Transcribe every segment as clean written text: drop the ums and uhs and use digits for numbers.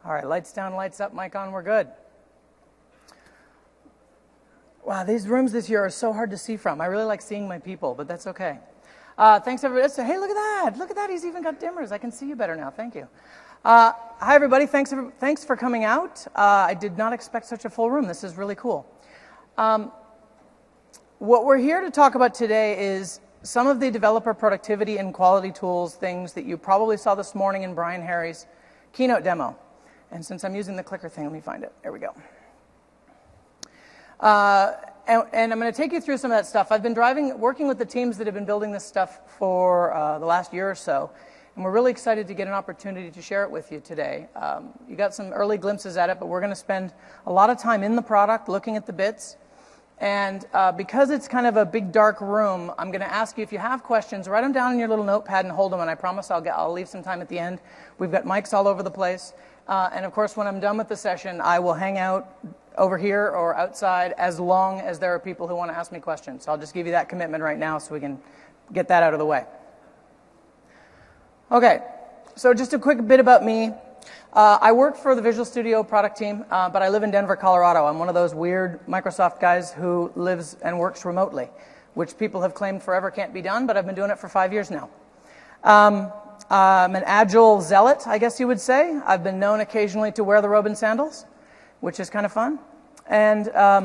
All right, lights down, lights up, mic on, we're good. Wow, these rooms this year are so hard to see from. I really like seeing my people, but that's okay. Thanks, everybody. Hey, look at that. Look at that. He's even got dimmers. I can see you better now. Thank you. Hi, everybody. Thanks for coming out. I did not expect such a full room. This is really cool. What we're here to talk about today is some of the developer productivity and quality tools, things that you probably saw this morning in Brian Harry's keynote demo. And since I'm using the clicker thing, let me find it. There we go. And I'm going to take you through some of that stuff. I've been working with the teams that have been building this stuff for the last year or so, and we're really excited to get an opportunity to share it with you today. You got some early glimpses at it, but we're going to spend a lot of time in the product looking at the bits. And because it's kind of a big, dark room, I'm going to ask you, if you have questions, write them down in your little notepad and hold them, and I promise I'll leave some time at the end. We've got mics all over the place. And of course, when I'm done with the session, I will hang out over here or outside as long as there are people who want to ask me questions. So I'll just give you that commitment right now so we can get that out of the way. Okay, so just a quick bit about me. I work for the Visual Studio product team, but I live in Denver, Colorado. I'm one of those weird Microsoft guys who lives and works remotely, which people have claimed forever can't be done, but I've been doing it for 5 years now. I'm an agile zealot, I guess you would say. I've been known occasionally to wear the robe and sandals, which is kind of fun. And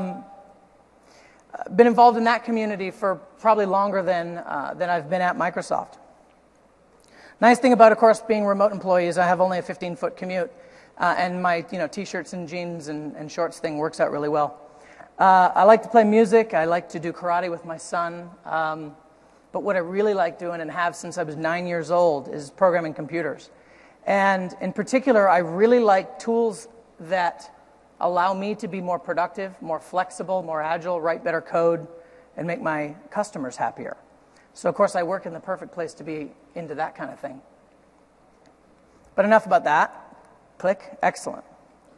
been involved in that community for probably longer than I've been at Microsoft. Nice thing about, of course, being remote employee is I have only a 15-foot commute, and my t-shirts and jeans and shorts thing works out really well. I like to play music. I like to do karate with my son. But what I really like doing and have since I was 9 years old is programming computers. And in particular, I really like tools that allow me to be more productive, more flexible, more agile, write better code, and make my customers happier. So, of course, I work in the perfect place to be into that kind of thing. But enough about that. Click. Excellent.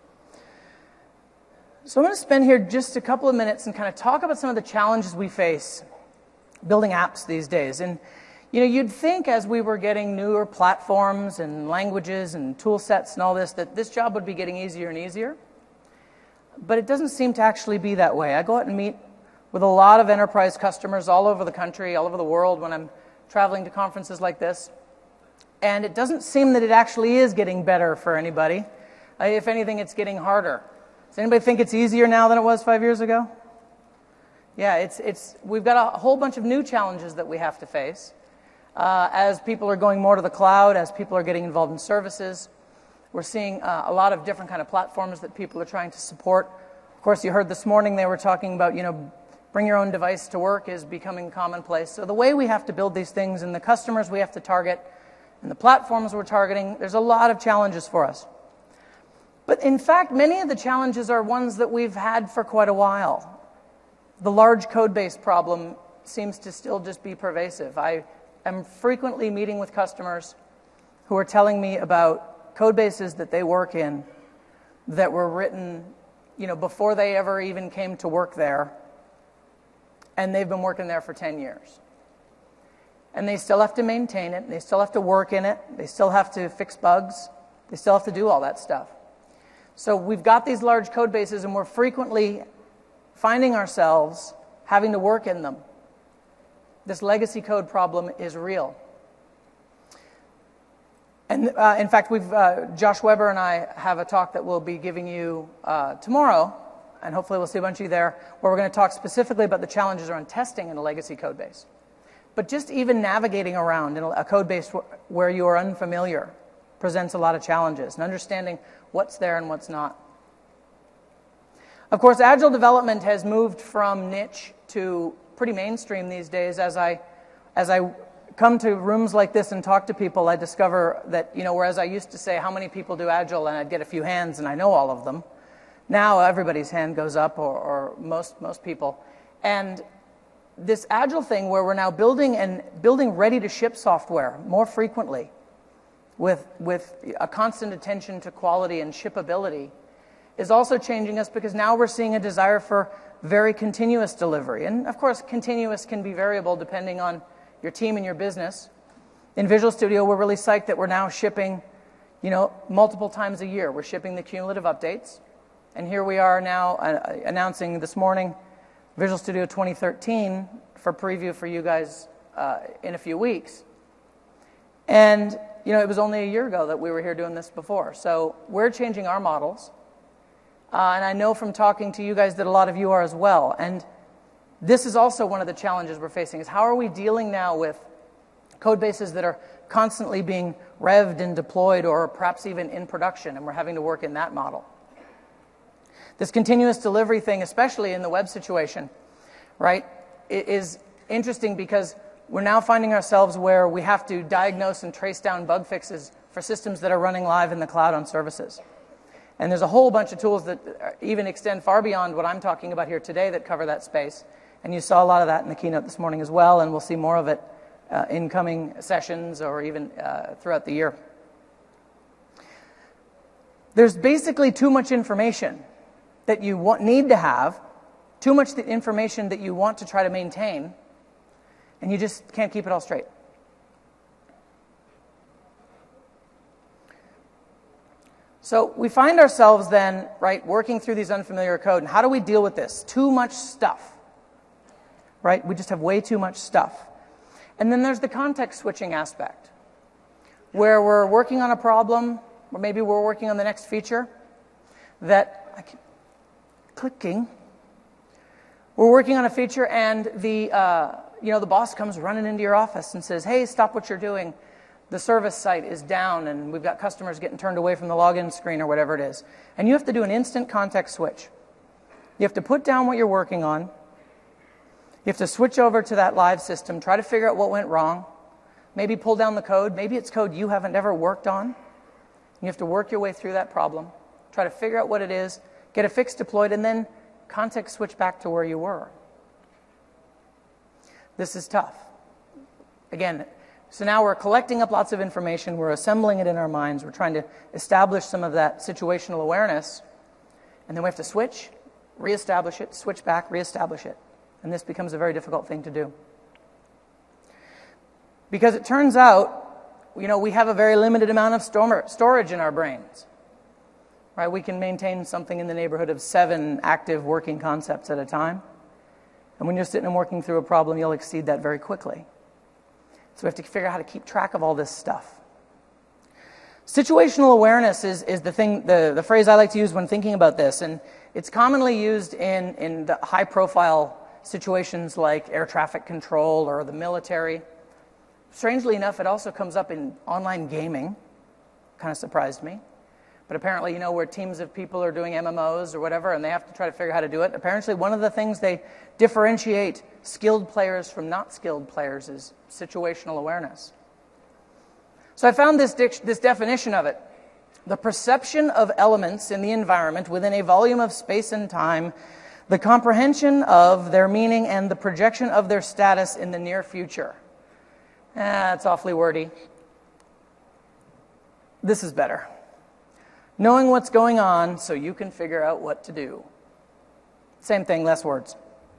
So I'm going to spend here just a couple of minutes and kind of talk about some of the challenges we face building apps these days. And you'd think as we were getting newer platforms and languages and tool sets and all this, that this job would be getting easier and easier. But it doesn't seem to actually be that way. I go out and meet with a lot of enterprise customers all over the country, all over the world when I'm traveling to conferences like this. And it doesn't seem that it actually is getting better for anybody. If anything, it's getting harder. Does anybody think it's easier now than it was 5 years ago? Yeah, we've got a whole bunch of new challenges that we have to face. As people are going more to the cloud, as people are getting involved in services, we're seeing a lot of different kind of platforms that people are trying to support. Of course, you heard this morning they were talking about, bring your own device to work is becoming commonplace. So the way we have to build these things and the customers we have to target and the platforms we're targeting, there's a lot of challenges for us. But in fact, many of the challenges are ones that we've had for quite a while. The large code base problem seems to still just be pervasive. I am frequently meeting with customers who are telling me about code bases that they work in that were written, before they ever even came to work there, and they've been working there for 10 years. And they still have to maintain it, and they still have to work in it, they still have to fix bugs, they still have to do all that stuff. So we've got these large code bases, and we're frequently finding ourselves having to work in them. This legacy code problem is real. And in fact, Josh Weber and I have a talk that we'll be giving you tomorrow, and hopefully we'll see a bunch of you there, where we're going to talk specifically about the challenges around testing in a legacy code base. But just even navigating around in a code base where you are unfamiliar presents a lot of challenges, and understanding what's there and what's not. Of course, agile development has moved from niche to pretty mainstream these days. As I come to rooms like this and talk to people, I discover that, whereas I used to say, how many people do agile, and I'd get a few hands and I know all of them, now everybody's hand goes up, or most people. And this agile thing where we're now building ready-to-ship software more frequently with a constant attention to quality and shippability is also changing us, because now we're seeing a desire for very continuous delivery. And of course, continuous can be variable depending on your team and your business. In Visual Studio, we're really psyched that we're now shipping multiple times a year. We're shipping the cumulative updates. And here we are now announcing this morning Visual Studio 2013 for preview for you guys in a few weeks. And, it was only a year ago that we were here doing this before. So we're changing our models. And I know from talking to you guys that a lot of you are as well. And this is also one of the challenges we're facing, is how are we dealing now with code bases that are constantly being revved and deployed or perhaps even in production, and we're having to work in that model. This continuous delivery thing, especially in the web situation, right, is interesting because we're now finding ourselves where we have to diagnose and trace down bug fixes for systems that are running live in the cloud on services. And there's a whole bunch of tools that even extend far beyond what I'm talking about here today that cover that space. And you saw a lot of that in the keynote this morning as well, and we'll see more of it in coming sessions or even throughout the year. There's basically too much information that you need to have, too much information that you want to try to maintain, and you just can't keep it all straight. So we find ourselves then, right, working through these unfamiliar code, and how do we deal with this? Too much stuff, right? We just have way too much stuff. And then there's the context switching aspect, where we're working on a problem, or maybe we're working on the next feature that I keep clicking. We're working on a feature, and the boss comes running into your office and says, "Hey, stop what you're doing. The service site is down, and we've got customers getting turned away from the login screen," or whatever it is. And you have to do an instant context switch. You have to put down what you're working on. You have to switch over to that live system, try to figure out what went wrong, maybe pull down the code. Maybe it's code you haven't ever worked on. You have to work your way through that problem, try to figure out what it is, get a fix deployed, and then context switch back to where you were. This is tough. Again, so now we're collecting up lots of information, we're assembling it in our minds, we're trying to establish some of that situational awareness, and then we have to switch, reestablish it, switch back, reestablish it. And this becomes a very difficult thing to do. Because it turns out, we have a very limited amount of storage in our brains. Right? We can maintain something in the neighborhood of 7 active working concepts at a time. And when you're sitting and working through a problem, you'll exceed that very quickly. So we have to figure out how to keep track of all this stuff. Situational awareness is the thing, the phrase I like to use when thinking about this. And it's commonly used in the high-profile situations like air traffic control or the military. Strangely enough, it also comes up in online gaming. Kind of surprised me. But apparently, where teams of people are doing MMOs or whatever, and they have to try to figure out how to do it. Apparently, one of the things they differentiate skilled players from not skilled players is situational awareness. So I found this definition of it. The perception of elements in the environment within a volume of space and time, the comprehension of their meaning, and the projection of their status in the near future. It's awfully wordy. This is better. Knowing what's going on so you can figure out what to do. Same thing, less words.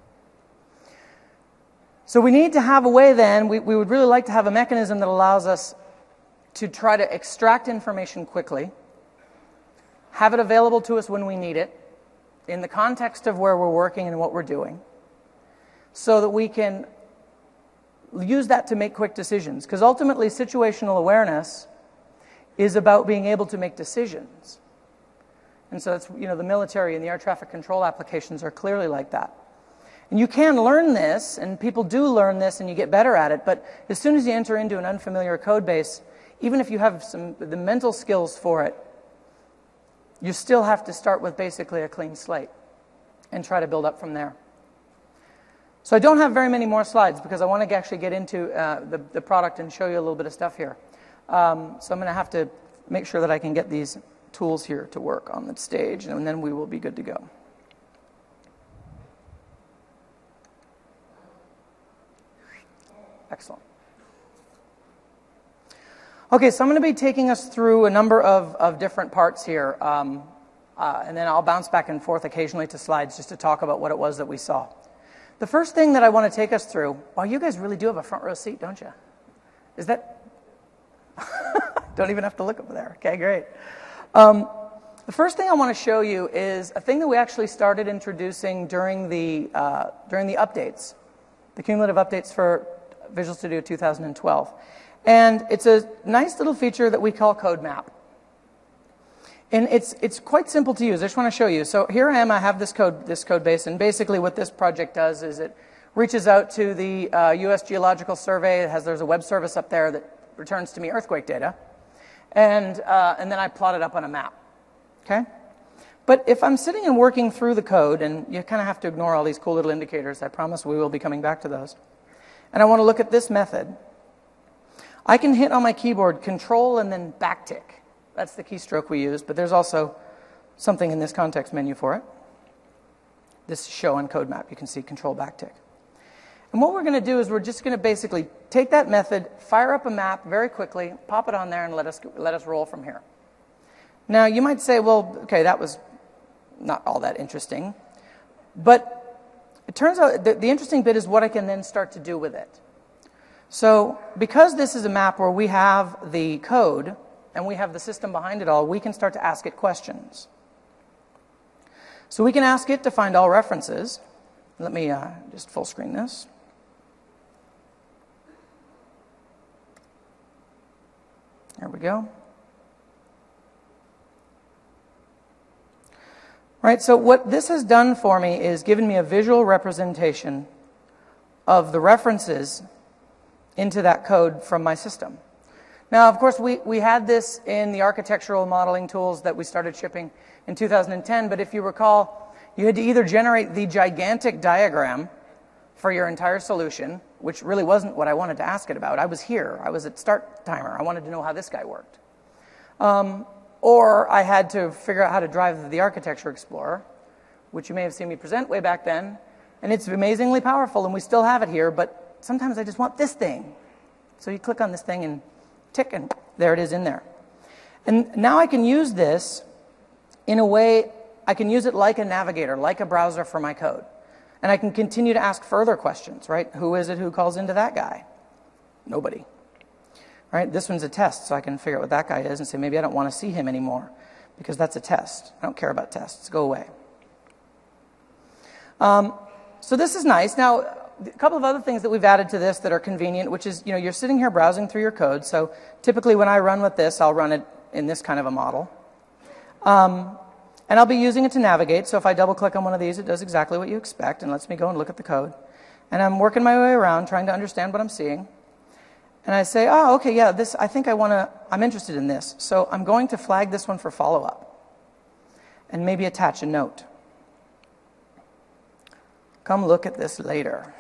So we need to have a way then, we would really like to have a mechanism that allows us to try to extract information quickly, have it available to us when we need it, in the context of where we're working and what we're doing, so that we can use that to make quick decisions. Because ultimately, situational awareness is about being able to make decisions. And so that's, the military and the air traffic control applications are clearly like that. And you can learn this, and people do learn this, and you get better at it, but as soon as you enter into an unfamiliar code base, even if you have the mental skills for it, you still have to start with basically a clean slate and try to build up from there. So I don't have very many more slides because I want to actually get into the product and show you a little bit of stuff here. So I'm going to have to make sure that I can get these tools here to work on the stage, and then we will be good to go. Excellent. Okay, so I'm going to be taking us through a number of different parts here, and then I'll bounce back and forth occasionally to slides just to talk about what it was that we saw. The first thing that I want to take us through, wow, you guys really do have a front row seat, don't you? Is that... Don't even have to look over there. Okay, great. The first thing I want to show you is a thing that we actually started introducing during the updates, the cumulative updates for Visual Studio 2012. And it's a nice little feature that we call Code Map. And it's quite simple to use. I just want to show you. So here I am. I have this code base, and basically what this project does is it reaches out to the U.S. Geological Survey. There's a web service up there that returns to me earthquake data, and then I plot it up on a map. Okay? But if I'm sitting and working through the code, and you kind of have to ignore all these cool little indicators, I promise we will be coming back to those, and I want to look at this method, I can hit on my keyboard Control and then backtick. That's the keystroke we use, but there's also something in this context menu for it. This is show on code map. You can see Control backtick. And what we're going to do is we're just going to basically take that method, fire up a map very quickly, pop it on there, and let us roll from here. Now, you might say, well, okay, that was not all that interesting. But it turns out the interesting bit is what I can then start to do with it. So because this is a map where we have the code and we have the system behind it all, we can start to ask it questions. So we can ask it to find all references. Let me just full screen this. There we go. Right, so what this has done for me is given me a visual representation of the references into that code from my system. Now, of course, we had this in the architectural modeling tools that we started shipping in 2010, but if you recall, you had to either generate the gigantic diagram for your entire solution, which really wasn't what I wanted to ask it about. I was here. I was at start timer. I wanted to know how this guy worked. Or I had to figure out how to drive the Architecture Explorer, which you may have seen me present way back then. And it's amazingly powerful, and we still have it here, but sometimes I just want this thing. So you click on this thing and tick, and there it is in there. And now I can use this in a way, I can use it like a navigator, like a browser for my code. And I can continue to ask further questions, right? Who is it who calls into that guy? Nobody. Right? This one's a test, so I can figure out what that guy is and say, maybe I don't want to see him anymore because that's a test. I don't care about tests. Go away. So this is nice. Now, a couple of other things that we've added to this that are convenient, which is, you're sitting here browsing through your code. So typically when I run with this, I'll run it in this kind of a model. And I'll be using it to navigate. So if I double-click on one of these, it does exactly what you expect and lets me go and look at the code. And I'm working my way around trying to understand what I'm seeing. And I say, oh, okay, yeah, I'm interested in this. So I'm going to flag this one for follow-up and maybe attach a note. Come look at this later.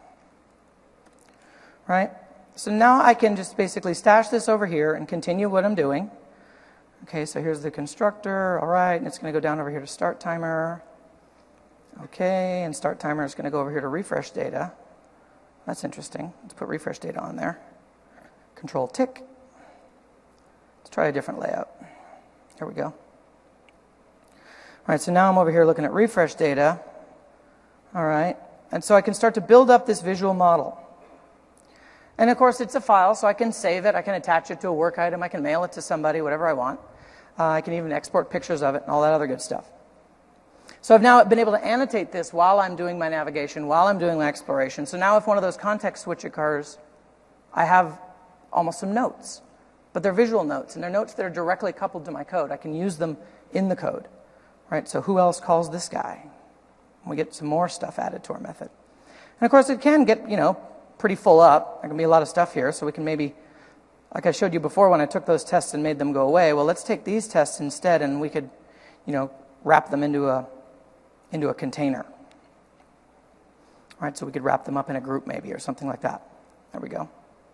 Right? So now I can just basically stash this over here and continue what I'm doing. Okay, so here's the constructor. All right, and it's going to go down over here to start timer. Okay, and start timer is going to go over here to refresh data. That's interesting. Let's put refresh data on there. Control tick. Let's try a different layout. Here we go. All right, so now I'm over here looking at refresh data. All right, and so I can start to build up this visual model. And of course, it's a file, so I can save it. I can attach it to a work item. I can mail it to somebody, whatever I want. I can even export pictures of it and all that other good stuff. So I've now been able to annotate this while I'm doing my navigation, while I'm doing my exploration. So now if one of those context switch occurs, I have almost some notes. But they're visual notes, and they're notes that are directly coupled to my code. I can use them in the code. Right? So who else calls this guy? We get some more stuff added to our method. And of course, it can get, pretty full up. There can be a lot of stuff here, so we can maybe, like I showed you before when I took those tests and made them go away, well, let's take these tests instead, and we could, wrap them into a container. All right, so we could wrap them up in a group maybe or something like that. There we go.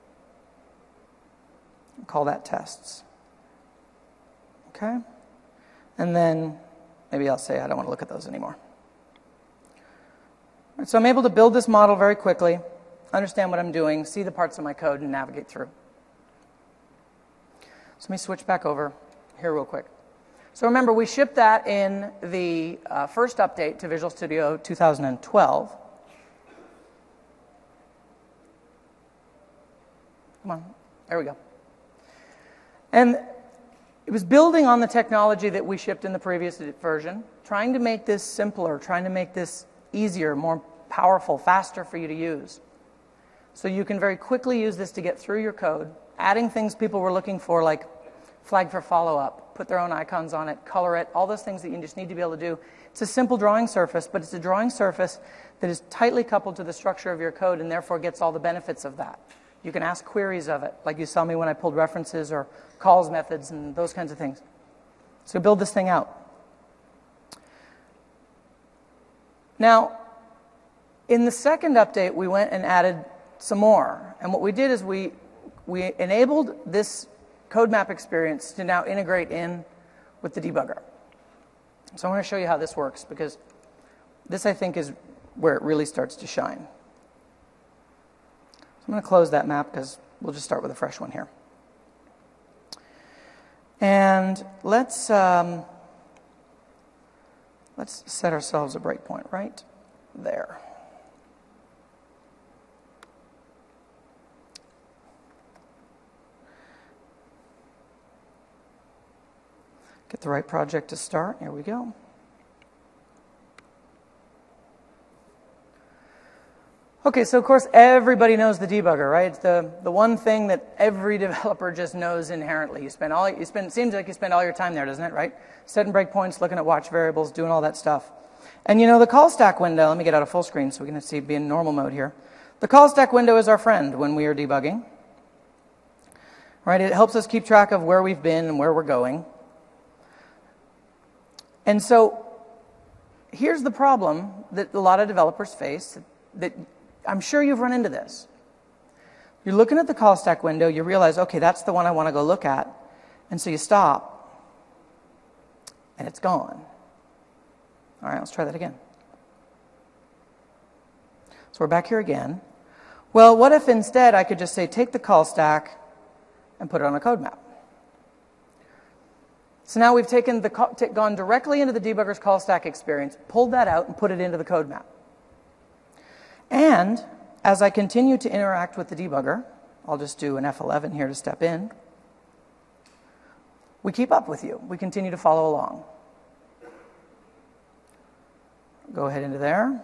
Call that tests. Okay? And then maybe I'll say I don't want to look at those anymore. All right, so I'm able to build this model very quickly, understand what I'm doing, see the parts of my code, and navigate through. So let me switch back over here real quick. So remember, we shipped that in the first update to Visual Studio 2012. Come on. There we go. And it was building on the technology that we shipped in the previous version, trying to make this simpler, trying to make this easier, more powerful, faster for you to use. So you can very quickly use this to get through your code, adding things people were looking for, like flag for follow-up, put their own icons on it, color it, all those things that you just need to be able to do. It's a simple drawing surface, but it's a drawing surface that is tightly coupled to the structure of your code and therefore gets all the benefits of that. You can ask queries of it, like you saw me when I pulled references or calls methods and those kinds of things. So build this thing out. Now, in the second update, we went and added some more. And what we did is we enabled this code map experience to now integrate in with the debugger. So I want to show you how this works, because this, I think, is where it really starts to shine. So I'm going to close that map because we'll just start with a fresh one here. And let's set ourselves a breakpoint right there. Get the right project to start. Here we go. Okay, so of course everybody knows the debugger, right? It's the one thing that every developer just knows inherently. It seems like you spend all your time there, doesn't it, right? Setting breakpoints, looking at watch variables, doing all that stuff. And you know, the call stack window, let me get out of full screen so we can be in normal mode here. The call stack window is our friend when we are debugging. Right? It helps us keep track of where we've been and where we're going. And so here's the problem that a lot of developers face, that I'm sure you've run into this. You're looking at the call stack window, you realize, okay, that's the one I want to go look at. And so you stop, and it's gone. All right, let's try that again. So we're back here again. Well, what if instead I could just say, take the call stack and put it on a code map? So now we've gone directly into the debugger's call stack experience, pulled that out, and put it into the code map. And as I continue to interact with the debugger, I'll just do an F11 here to step in, we keep up with you. We continue to follow along. Go ahead into there.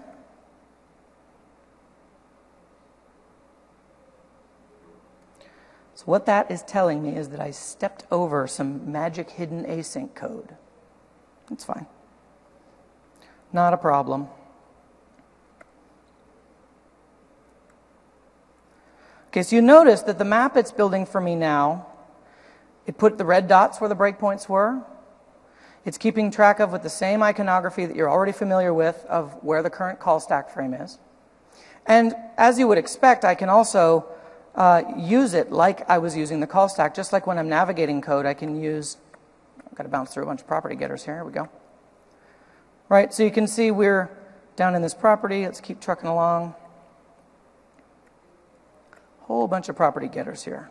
So what that is telling me is that I stepped over some magic hidden async code. That's fine. Not a problem. Okay, so you notice that the map it's building for me now, it put the red dots where the breakpoints were. It's keeping track of with the same iconography that you're already familiar with of where the current call stack frame is. And as you would expect, I can also use it like I was using the call stack. Just like when I'm navigating code, I can use, I've got to bounce through a bunch of property getters here. Here we go. Right, so you can see we're down in this property. Let's keep trucking along. Whole bunch of property getters here.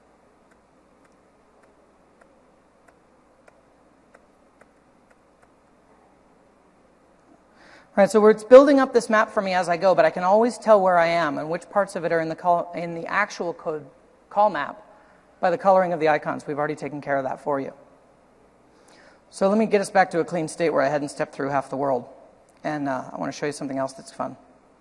All right, so it's building up this map for me as I go, but I can always tell where I am and which parts of it are in the actual code call map by the coloring of the icons. We've already taken care of that for you. So let me get us back to a clean state where I hadn't stepped through half the world. And I want to show you something else that's fun.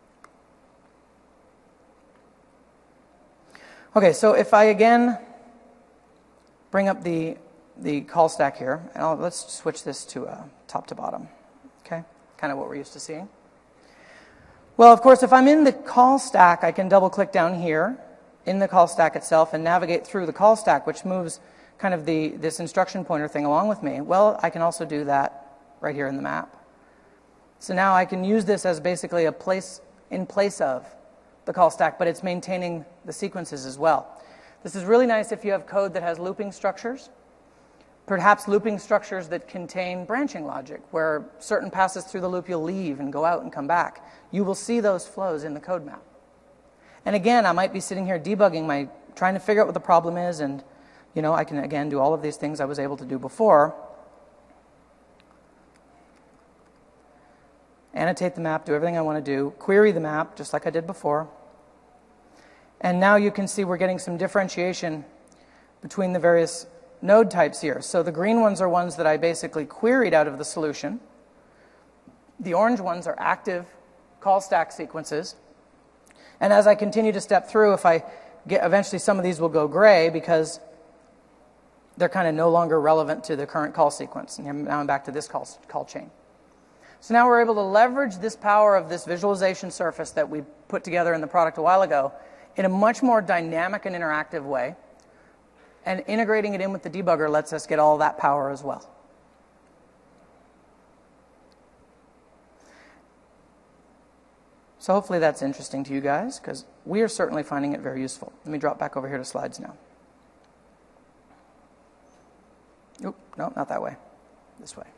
Okay, so if I again bring up the call stack here, and let's switch this to top to bottom, okay? Kind of what we're used to seeing. Well, of course, if I'm in the call stack, I can double-click down here in the call stack itself and navigate through the call stack, which moves kind of this instruction pointer thing along with me. Well, I can also do that right here in the map. So now I can use this as basically a place in place of the call stack, but it's maintaining the sequences as well. This is really nice if you have code that has looping structures, perhaps looping structures that contain branching logic, where certain passes through the loop you'll leave and go out and come back. You will see those flows in the code map. And again, I might be sitting here debugging, trying to figure out what the problem is, and I can again do all of these things I was able to do before. Annotate the map, do everything I want to do, query the map, just like I did before. And now you can see we're getting some differentiation between the various node types here. So the green ones are ones that I basically queried out of the solution. The orange ones are active call stack sequences. And as I continue to step through, if I get, eventually some of these will go gray because they're kind of no longer relevant to the current call sequence. And now I'm back to this call chain. So now we're able to leverage this power of this visualization surface that we put together in the product a while ago in a much more dynamic and interactive way. And integrating it in with the debugger lets us get all that power as well. So hopefully that's interesting to you guys, because we are certainly finding it very useful. Let me drop back over here to slides now. Oop, no, not that way. This way.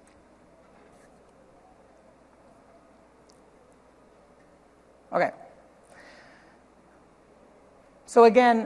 Okay. So again,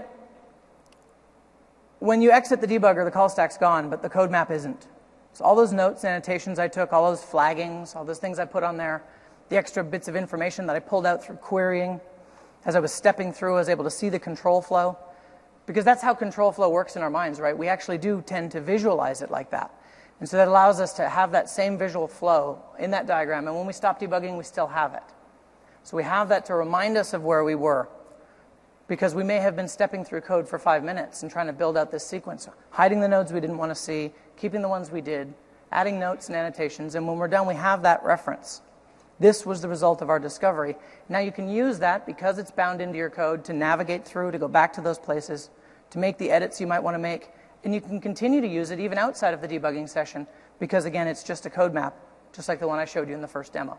when you exit the debugger, the call stack's gone, but the code map isn't. So all those notes, annotations I took, all those flaggings, all those things I put on there, the extra bits of information that I pulled out through querying, as I was stepping through, I was able to see the control flow. Because that's how control flow works in our minds, right? We actually do tend to visualize it like that. And so that allows us to have that same visual flow in that diagram. And when we stop debugging, we still have it. So we have that to remind us of where we were. Because we may have been stepping through code for 5 minutes and trying to build out this sequence, hiding the nodes we didn't want to see, keeping the ones we did, adding notes and annotations, and when we're done, we have that reference. This was the result of our discovery. Now you can use that, because it's bound into your code, to navigate through, to go back to those places, to make the edits you might want to make, and you can continue to use it even outside of the debugging session, because again, it's just a code map, just like the one I showed you in the first demo.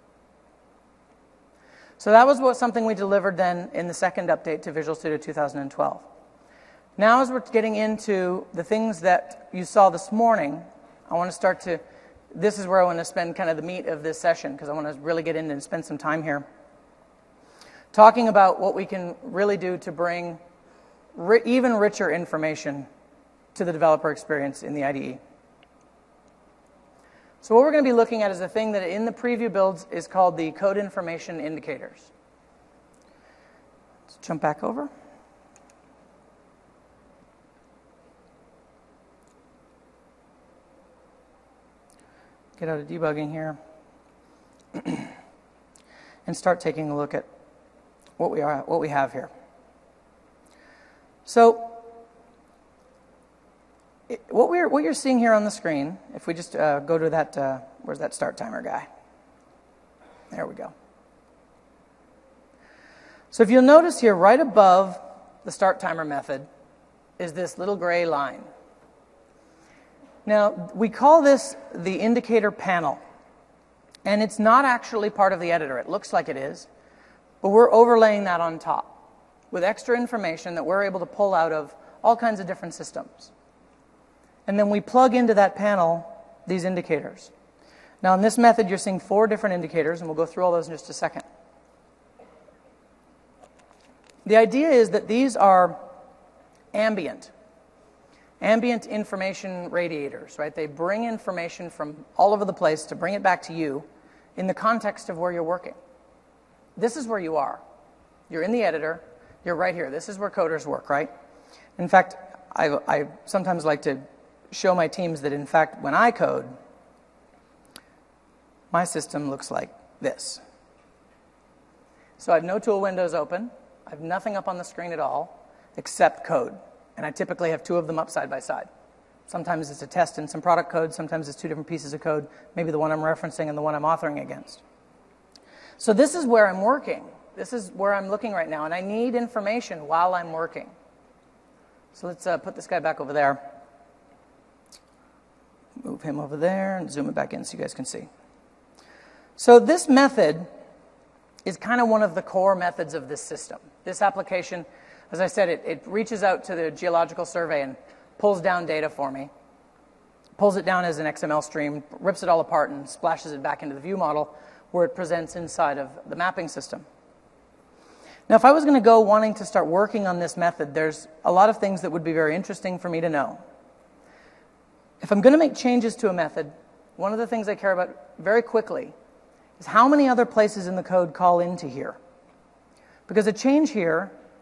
So that was something we delivered then in the second update to Visual Studio 2012. Now as we're getting into the things that you saw this morning, I want to start to, this is where I want to spend kind of the meat of this session, because I want to really get in and spend some time here talking about what we can really do to bring even richer information to the developer experience in the IDE. So what we're going to be looking at is a thing that in the preview builds is called the code information indicators. Let's jump back over. Get out of debugging here and start taking a look at what we have here. So what you're seeing here on the screen, if we just go to that, where's that start timer guy? There we go. So if you'll notice here, right above the start timer method is this little gray line. Now, we call this the indicator panel, and it's not actually part of the editor. It looks like it is, but we're overlaying that on top with extra information that we're able to pull out of all kinds of different systems. And then we plug into that panel these indicators. Now, in this method, you're seeing 4 different indicators, and we'll go through all those in just a second. The idea is that these are ambient information radiators, right? They bring information from all over the place to bring it back to you in the context of where you're working. This is where you are. You're in the editor. You're right here. This is where coders work, right? In fact, I sometimes like to show my teams that, in fact, when I code, my system looks like this. So I have no tool windows open. I have nothing up on the screen at all except code. And I typically have 2 of them up side by side. Sometimes it's a test and some product code. Sometimes it's 2 different pieces of code, maybe the one I'm referencing and the one I'm authoring against. So this is where I'm working. This is where I'm looking right now, and I need information while I'm working. So let's put this guy back over there. Move him over there and zoom it back in so you guys can see. So this method is kind of one of the core methods of this system. This application, as I said, it reaches out to the Geological Survey and pulls down data for me, pulls it down as an XML stream, rips it all apart, and splashes it back into the view model where it presents inside of the mapping system. Now, if I was going to go wanting to start working on this method, there's a lot of things that would be very interesting for me to know. If I'm going to make changes to a method, one of the things I care about very quickly is how many other places in the code call into here. Because a change here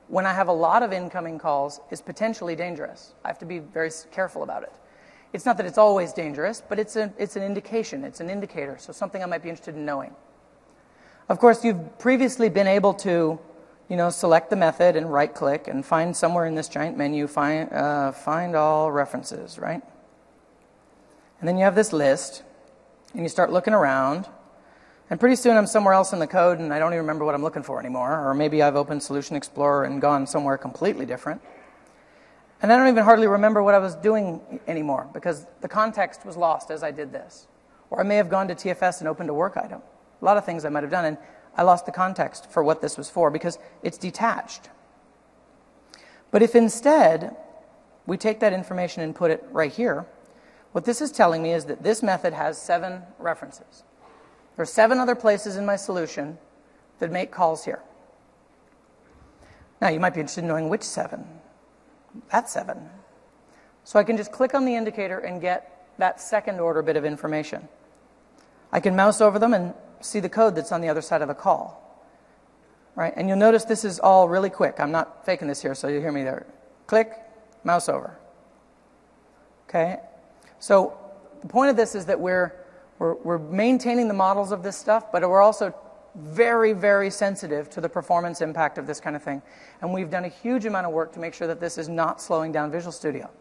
when I have a lot of incoming calls is potentially dangerous. I have to be very careful about it. It's not that it's always dangerous, but it's an indication, it's an indicator, so something I might be interested in knowing. Of course, you've previously been able to, select the method and right-click and find somewhere in this giant menu, find all references, right? And then you have this list, and you start looking around, and pretty soon I'm somewhere else in the code, and I don't even remember what I'm looking for anymore, or maybe I've opened Solution Explorer and gone somewhere completely different. And I don't even hardly remember what I was doing anymore, because the context was lost as I did this. Or I may have gone to TFS and opened a work item. A lot of things I might have done, and I lost the context for what this was for, because it's detached. But if instead we take that information and put it right here, what this is telling me is that this method has 7 references. There are 7 other places in my solution that make calls here. Now, you might be interested in knowing which 7. That's 7. So I can just click on the indicator and get that second order bit of information. I can mouse over them and see the code that's on the other side of the call. Right? And you'll notice this is all really quick. I'm not faking this here, so you'll hear me there. Click, mouse over. Okay? So the point of this is that we're maintaining the models of this stuff, but we're also very, very sensitive to the performance impact of this kind of thing. And we've done a huge amount of work to make sure that this is not slowing down Visual Studio.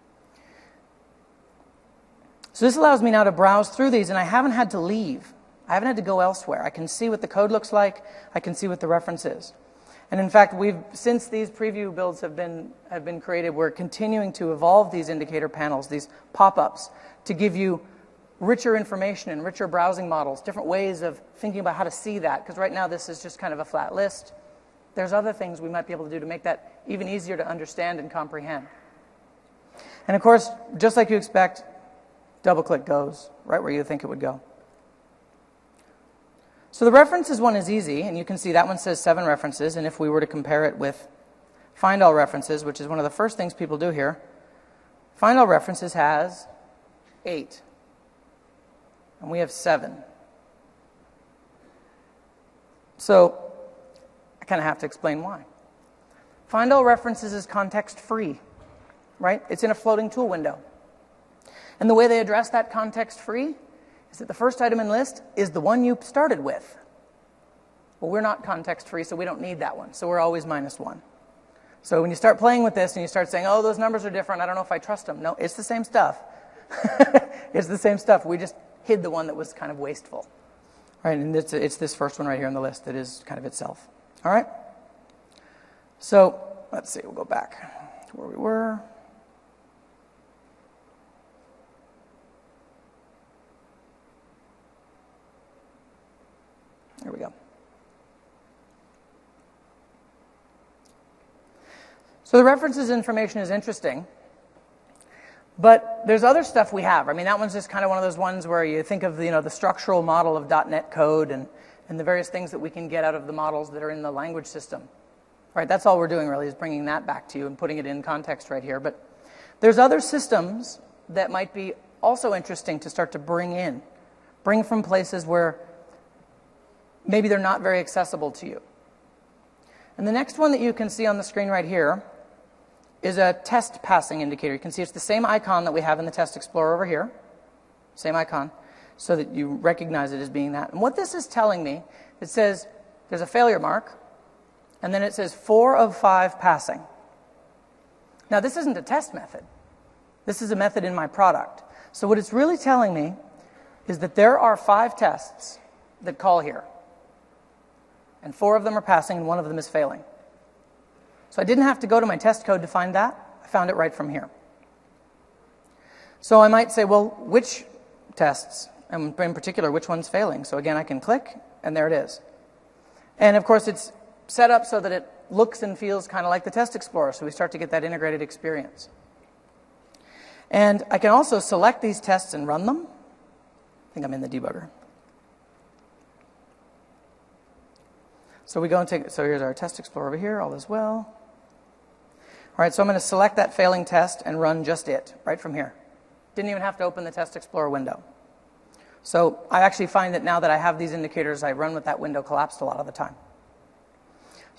So this allows me now to browse through these, and I haven't had to leave. I haven't had to go elsewhere. I can see what the code looks like. I can see what the reference is. And in fact, since these preview builds have been created, we're continuing to evolve these indicator panels, these pop-ups, to give you richer information and richer browsing models, different ways of thinking about how to see that, because right now this is just kind of a flat list. There's other things we might be able to do to make that even easier to understand and comprehend. And of course, just like you expect, double-click goes right where you think it would go. So the references one is easy, and you can see that one says 7 references, and if we were to compare it with Find All References, which is one of the first things people do here, Find All References has 8. And we have 7. So I kind of have to explain why. Find All References is context-free, right? It's in a floating tool window. And the way they address that context-free is that the first item in list is the one you started with. Well, we're not context-free, so we don't need that one. So we're always -1. So when you start playing with this and you start saying, oh, those numbers are different, I don't know if I trust them. No, it's the same stuff. It's the same stuff. We just hid the one that was kind of wasteful. Right, and it's this first one right here on the list that is kind of itself. All right? So let's see, we'll go back to where we were. There we go. So the references information is interesting, but there's other stuff we have. I mean, that one's just kind of one of those ones where you think of the structural model of .NET code and the various things that we can get out of the models that are in the language system. Right, that's all we're doing really, is bringing that back to you and putting it in context right here. But there's other systems that might be also interesting to start to bring from places where maybe they're not very accessible to you. And the next one that you can see on the screen right here is a test passing indicator. You can see it's the same icon that we have in the Test Explorer over here. Same icon, so that you recognize it as being that. And what this is telling me, it says there's a failure mark, and then it says 4 of 5 passing. Now, this isn't a test method. This is a method in my product. So what it's really telling me is that there are 5 tests that call here. And 4 of them are passing, and 1 of them is failing. So I didn't have to go to my test code to find that. I found it right from here. So I might say, well, which tests, and in particular, which one's failing? So again, I can click, and there it is. And of course, it's set up so that it looks and feels kind of like the Test Explorer, so we start to get that integrated experience. And I can also select these tests and run them. I think I'm in the debugger. So we go and so here's our Test Explorer over here, all is well. All right, so I'm going to select that failing test and run just it, right from here. Didn't even have to open the Test Explorer window. So I actually find that now that I have these indicators, I run with that window collapsed a lot of the time.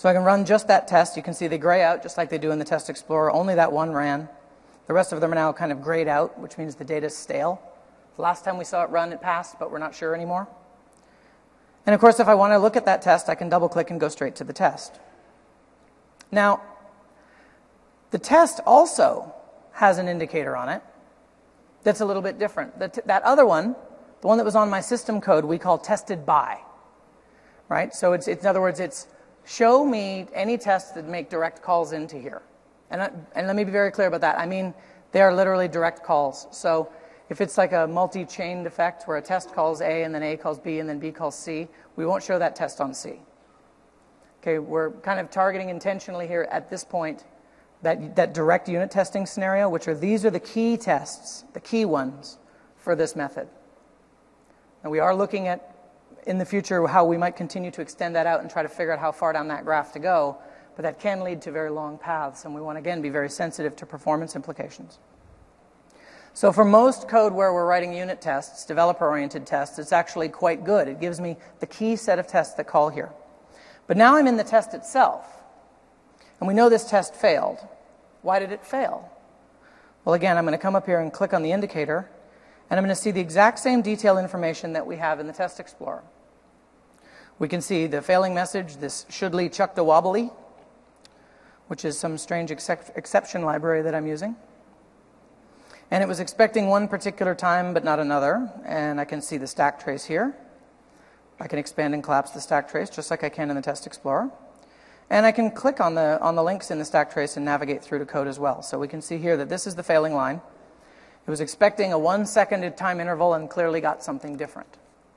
So I can run just that test. You can see they gray out just like they do in the Test Explorer. Only that one ran. The rest of them are now kind of grayed out, which means the data is stale. The last time we saw it run, it passed, but we're not sure anymore. And of course, if I want to look at that test, I can double-click and go straight to the test. Now, the test also has an indicator on it that's a little bit different. That other one, the one that was on my system code, we call tested by. Right? So it's in other words, it's show me any tests that make direct calls into here. And let me be very clear about that. I mean, they are literally direct calls. So if it's like a multi-chained effect where a test calls A and then A calls B and then B calls C, we won't show that test on C. Okay, we're kind of targeting intentionally here at this point that direct unit testing scenario, these are the key tests, the key ones for this method. And we are looking at, in the future, how we might continue to extend that out and try to figure out how far down that graph to go, but that can lead to very long paths, and we want to, again, be very sensitive to performance implications. So for most code where we're writing unit tests, developer-oriented tests, it's actually quite good. It gives me the key set of tests that call here. But now I'm in the test itself, and we know this test failed. Why did it fail? Well, again, I'm going to come up here and click on the indicator, and I'm going to see the exact same detail information that we have in the Test Explorer. We can see the failing message, this shouldly chuck the wobbly, which is some strange exception library that I'm using. And it was expecting one particular time but not another, and I can see the stack trace here. I can expand and collapse the stack trace just like I can in the Test Explorer. And I can click on the links in the stack trace and navigate through to code as well. So we can see here that this is the failing line. It was expecting a 1 second time interval and clearly got something different.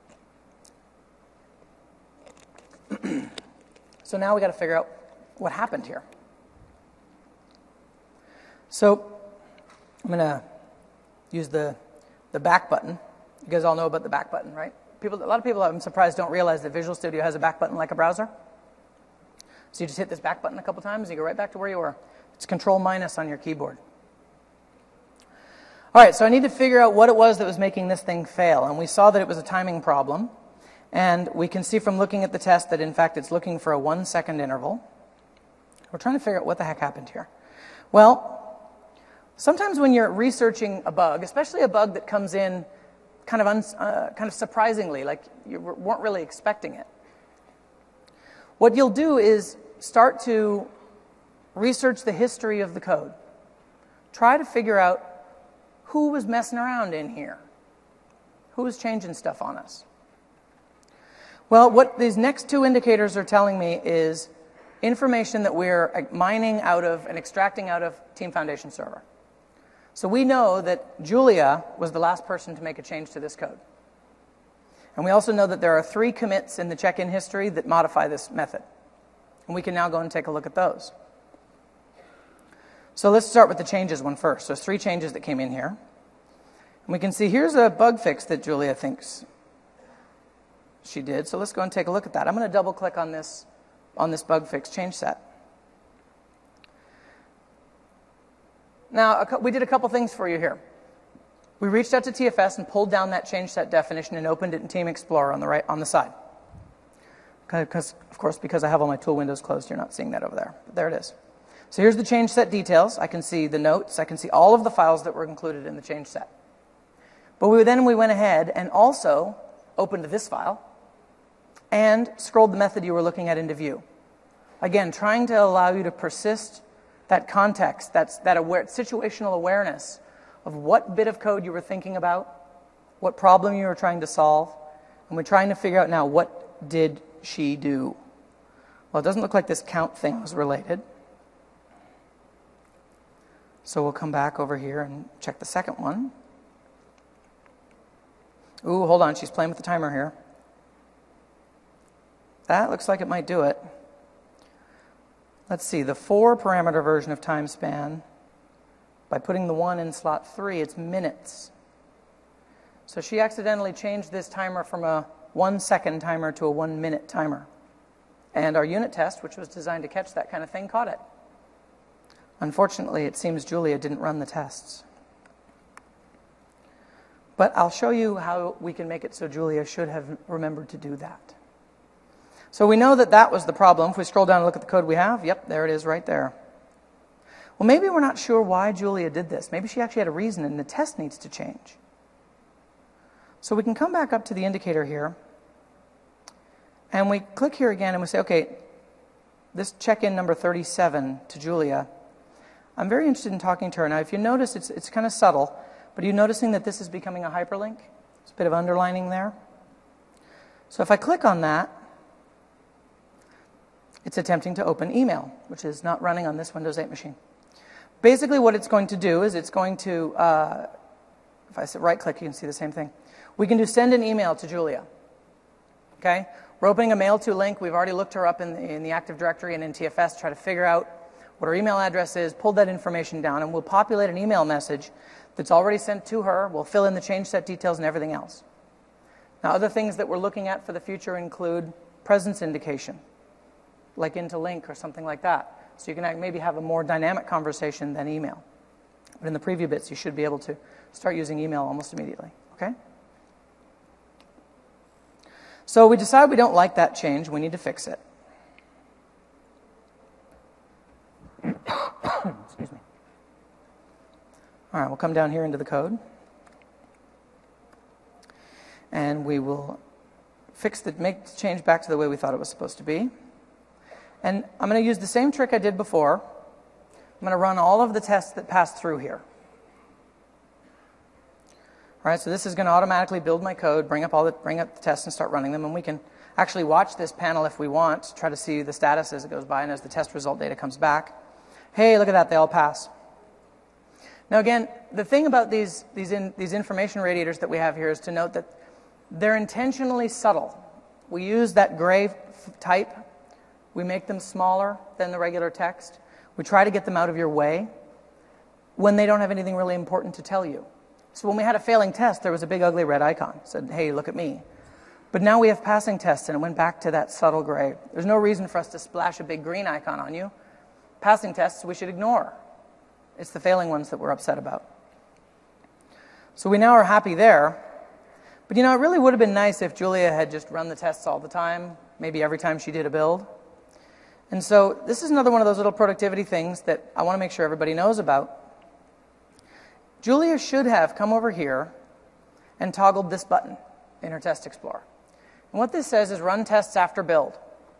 So now we got to figure out what happened here. So I'm going to use the back button. You guys all know about the back button, right? A lot of people, I'm surprised, don't realize that Visual Studio has a back button like a browser. So you just hit this back button a couple times, you go right back to where you were. It's Control- on your keyboard. All right, so I need to figure out what it was that was making this thing fail. And we saw that it was a timing problem. And we can see from looking at the test that, in fact, it's looking for a 1 second interval. We're trying to figure out what the heck happened here. Well, sometimes when you're researching a bug, especially a bug that comes in kind of surprisingly, like you weren't really expecting it, what you'll do is start to research the history of the code. Try to figure out who was messing around in here. Who was changing stuff on us? Well, what these next two indicators are telling me is information that we're mining out of and extracting out of Team Foundation Server. So we know that Julia was the last person to make a change to this code. And we also know that there are 3 commits in the check-in history that modify this method. And we can now go and take a look at those. So let's start with the changes one first. So there's 3 changes that came in here. And we can see here's a bug fix that Julia thinks she did. So let's go and take a look at that. I'm going to double-click on this bug fix change set. Now, we did a couple things for you here. We reached out to TFS and pulled down that change set definition and opened it in Team Explorer on the side. Because I have all my tool windows closed, you're not seeing that over there. But there it is. So here's the change set details. I can see the notes. I can see all of the files that were included in the change set. But we went ahead and also opened this file and scrolled the method you were looking at into view. Again, trying to allow you to persist that context, that situational awareness of what bit of code you were thinking about, what problem you were trying to solve, and we're trying to figure out now what did she do. Well, it doesn't look like this count thing was related. So we'll come back over here and check the second one. Ooh, hold on, she's playing with the timer here. That looks like it might do it. Let's see, the 4 parameter version of time span, by putting the 1 in slot 3, it's minutes. So she accidentally changed this timer from a 1 second timer to a 1 minute timer. And our unit test, which was designed to catch that kind of thing, caught it. Unfortunately, it seems Julia didn't run the tests. But I'll show you how we can make it so Julia should have remembered to do that. So we know that that was the problem. If we scroll down and look at the code we have, yep, there it is right there. Well, maybe we're not sure why Julia did this. Maybe she actually had a reason and the test needs to change. So we can come back up to the indicator here, and we click here again and we say, okay, this check-in number 37 to Julia, I'm very interested in talking to her. Now, if you notice, it's kind of subtle, but are you noticing that this is becoming a hyperlink? There's a bit of underlining there. So if I click on that, it's attempting to open email, which is not running on this Windows 8 machine. Basically, what it's going to do is it's going to, if I right-click, you can see the same thing. We can do send an email to Julia. Okay? We're opening a mail to link. We've already looked her up in the Active Directory and in TFS to try to figure out what her email address is, pulled that information down, and we'll populate an email message that's already sent to her. We'll fill in the change set details and everything else. Now, other things that we're looking at for the future include presence indication, like into link or something like that. So you can maybe have a more dynamic conversation than email. But in the preview bits, you should be able to start using email almost immediately. Okay? So we decide we don't like that change. We need to fix it. Excuse me. All right, we'll come down here into the code. And we will make the change back to the way we thought it was supposed to be. And I'm going to use the same trick I did before. I'm going to run all of the tests that pass through here. All right, so this is going to automatically build my code, bring up the tests and start running them. And we can actually watch this panel if we want, try to see the status as it goes by and as the test result data comes back. Hey, look at that, they all pass. Now again, the thing about these information radiators that we have here is to note that they're intentionally subtle. We use that gray type. We make them smaller than the regular text. We try to get them out of your way when they don't have anything really important to tell you. So when we had a failing test, there was a big ugly red icon. It said, hey, look at me. But now we have passing tests, and it went back to that subtle gray. There's no reason for us to splash a big green icon on you. Passing tests we should ignore. It's the failing ones that we're upset about. So we now are happy there. But it really would have been nice if Julia had just run the tests all the time, maybe every time she did a build. And so this is another one of those little productivity things that I want to make sure everybody knows about. Julia should have come over here and toggled this button in her Test Explorer. And what this says is run tests after build.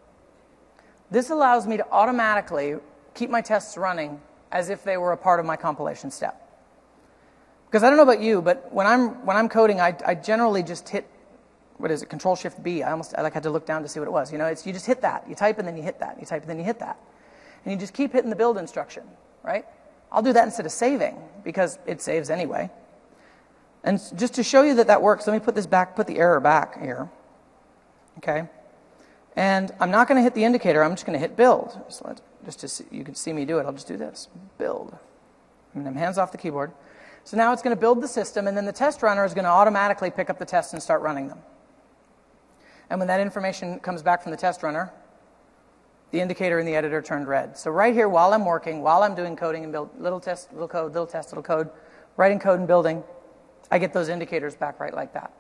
This allows me to automatically keep my tests running as if they were a part of my compilation step. Because I don't know about you, but when I'm coding, I generally just hit, Control-Shift-B. I had to look down to see what it was. You just hit that. You type and then you hit that. You type and then you hit that. And you just keep hitting the build instruction, right? I'll do that instead of saving, because it saves anyway. And just to show you that works, let me put the error back here. Okay? And I'm not going to hit the indicator. I'm just going to hit build. So you can see me do it. I'll just do this. Build. And I'm hands off the keyboard. So now it's going to build the system, and then the test runner is going to automatically pick up the tests and start running them. And when that information comes back from the test runner, the indicator in the editor turned red. So right here, while I'm working, while I'm doing coding and build, little test, little code, little test, little code, writing code and building, I get those indicators back right like that.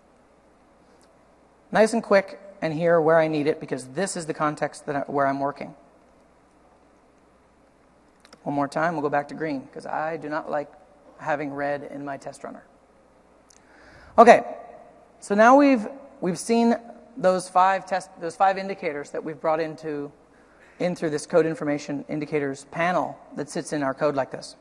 Nice and quick, and here where I need it, because this is the context where I'm working. One more time, we'll go back to green, because I do not like having red in my test runner. Okay, so now we've seen those five indicators that we've brought in through this code information indicators panel that sits in our code like this.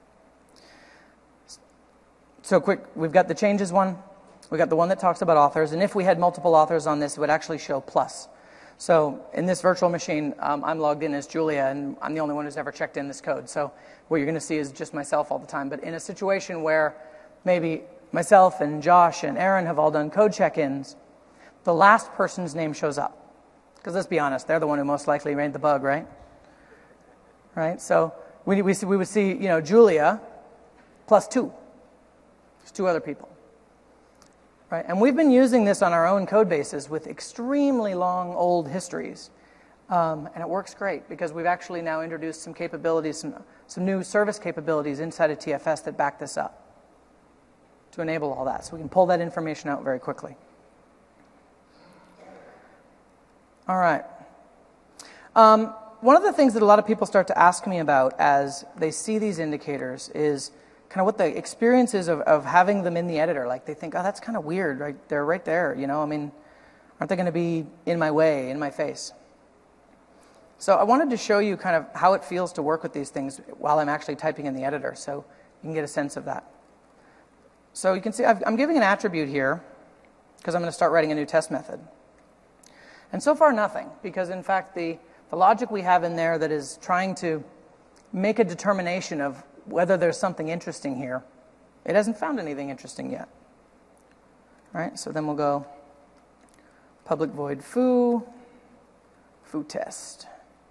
So quick, we've got the changes one, we've got the one that talks about authors, and if we had multiple authors on this, it would actually show plus. So in this virtual machine, I'm logged in as Julia, and I'm the only one who's ever checked in this code. So what you're going to see is just myself all the time. But in a situation where maybe myself and Josh and Aaron have all done code check-ins, the last person's name shows up. Because let's be honest, they're the one who most likely made the bug, right? Right? So we would see, Julia plus 2. There's 2 other people. Right? And we've been using this on our own code bases with extremely long, old histories. And it works great because we've actually now introduced some capabilities, some new service capabilities inside of TFS that back this up to enable all that. So we can pull that information out very quickly. All right. One of the things that a lot of people start to ask me about as they see these indicators is kind of what the experience is of having them in the editor. Like they think, oh, that's kind of weird, right? They're right there, you know? I mean, aren't they going to be in my way, in my face? So I wanted to show you kind of how it feels to work with these things while I'm actually typing in the editor, so you can get a sense of that. So you can see I'm giving an attribute here because I'm going to start writing a new test method. And so far, nothing, because in fact, the logic we have in there that is trying to make a determination of whether there's something interesting here, it hasn't found anything interesting yet. All right, so then we'll go public void foo test.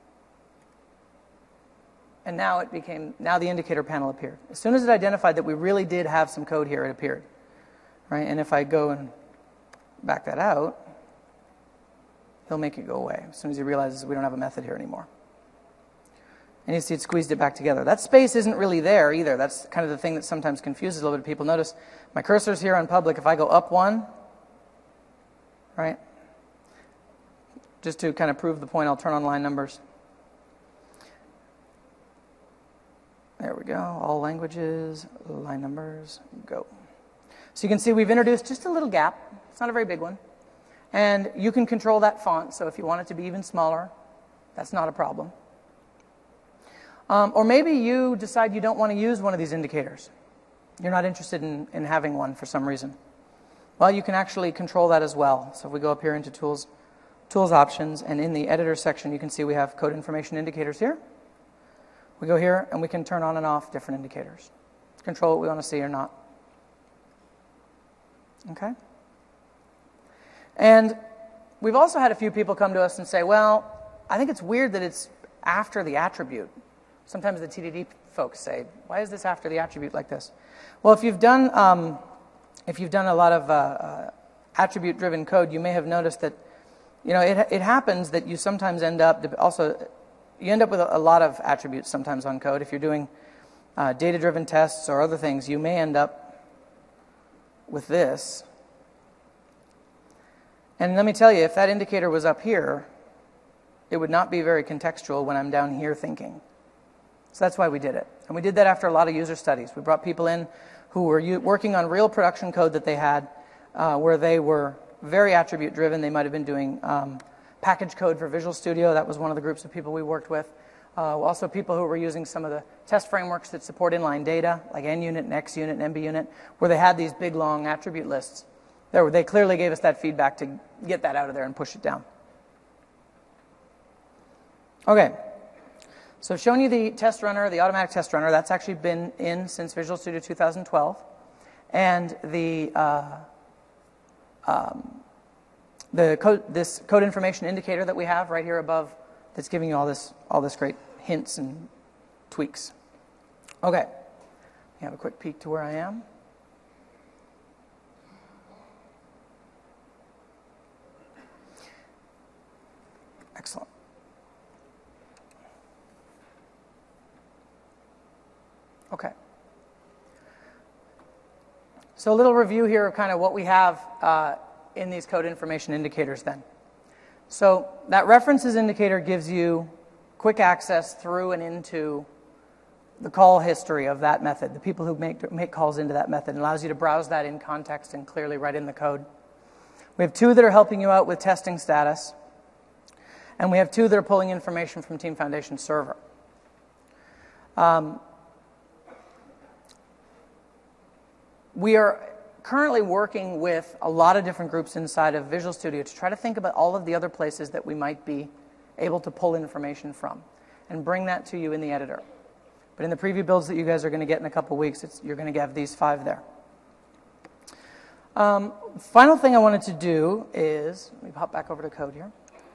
And now the indicator panel appeared. As soon as it identified that we really did have some code here, it appeared. Right? And if I go and back that out, he'll make it go away as soon as he realizes we don't have a method here anymore. And you see it squeezed it back together. That space isn't really there either. That's kind of the thing that sometimes confuses a little bit of people. Notice my cursor's here on public. If I go up one, right? Just to kind of prove the point, I'll turn on line numbers. There we go. All languages, line numbers, go. So you can see we've introduced just a little gap. It's not a very big one. And you can control that font, so if you want it to be even smaller, that's not a problem. Or maybe you decide you don't want to use one of these indicators. You're not interested in having one for some reason. Well, you can actually control that as well. So if we go up here into Tools Options, and in the Editor section, you can see we have Code Information Indicators here. We go here, and we can turn on and off different indicators. Control what we want to see or not. Okay? And we've also had a few people come to us and say, well, I think it's weird that it's after the attribute. Sometimes the TDD folks say, why is this after the attribute like this? Well, if you've done a lot of attribute-driven code, you may have noticed that, you know, it happens that you sometimes end up with a lot of attributes sometimes on code. If you're doing data-driven tests or other things, you may end up with this. And let me tell you, if that indicator was up here, it would not be very contextual when I'm down here thinking. So that's why we did it. And we did that after a lot of user studies. We brought people in who were working on real production code that they had, where they were very attribute-driven. They might have been doing package code for Visual Studio. That was one of the groups of people we worked with. Also people who were using some of the test frameworks that support inline data, like NUnit and XUnit and MBUnit, where they had these big, long attribute lists. They clearly gave us that feedback to get that out of there and push it down. Okay. So I've shown you the test runner, the automatic test runner. That's actually been in since Visual Studio 2012. And this code information indicator that we have right here above that's giving you all this great hints and tweaks. Okay. We have a quick peek to where I am. Excellent. Okay. So a little review here of kind of what we have in these code information indicators then. So that references indicator gives you quick access through and into the call history of that method, the people who make calls into that method, and allows you to browse that in context and clearly right in the code. We have two that are helping you out with testing status, and we have two that are pulling information from Team Foundation server. We are currently working with a lot of different groups inside of Visual Studio to try to think about all of the other places that we might be able to pull information from and bring that to you in the editor. But in the preview builds that you guys are going to get in a couple weeks, you're going to have these 5 there. Final thing I wanted to do is, let me hop back over to code here.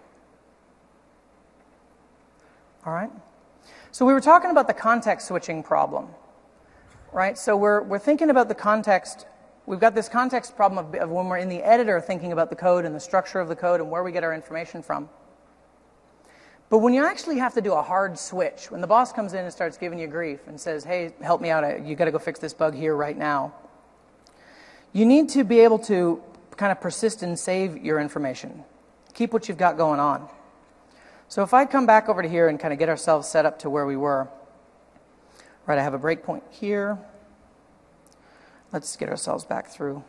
All right. So we were talking about the context switching problem, right? So we're thinking about the context. We've got this context problem of when we're in the editor thinking about the code and the structure of the code and where we get our information from. But when you actually have to do a hard switch, when the boss comes in and starts giving you grief and says, hey, help me out, you got to go fix this bug here right now, you need to be able to kind of persist and save your information. keep what you've got going on. So if I come back over to here and kind of get ourselves set up to where we were, right, I have a breakpoint here. Let's get ourselves back through.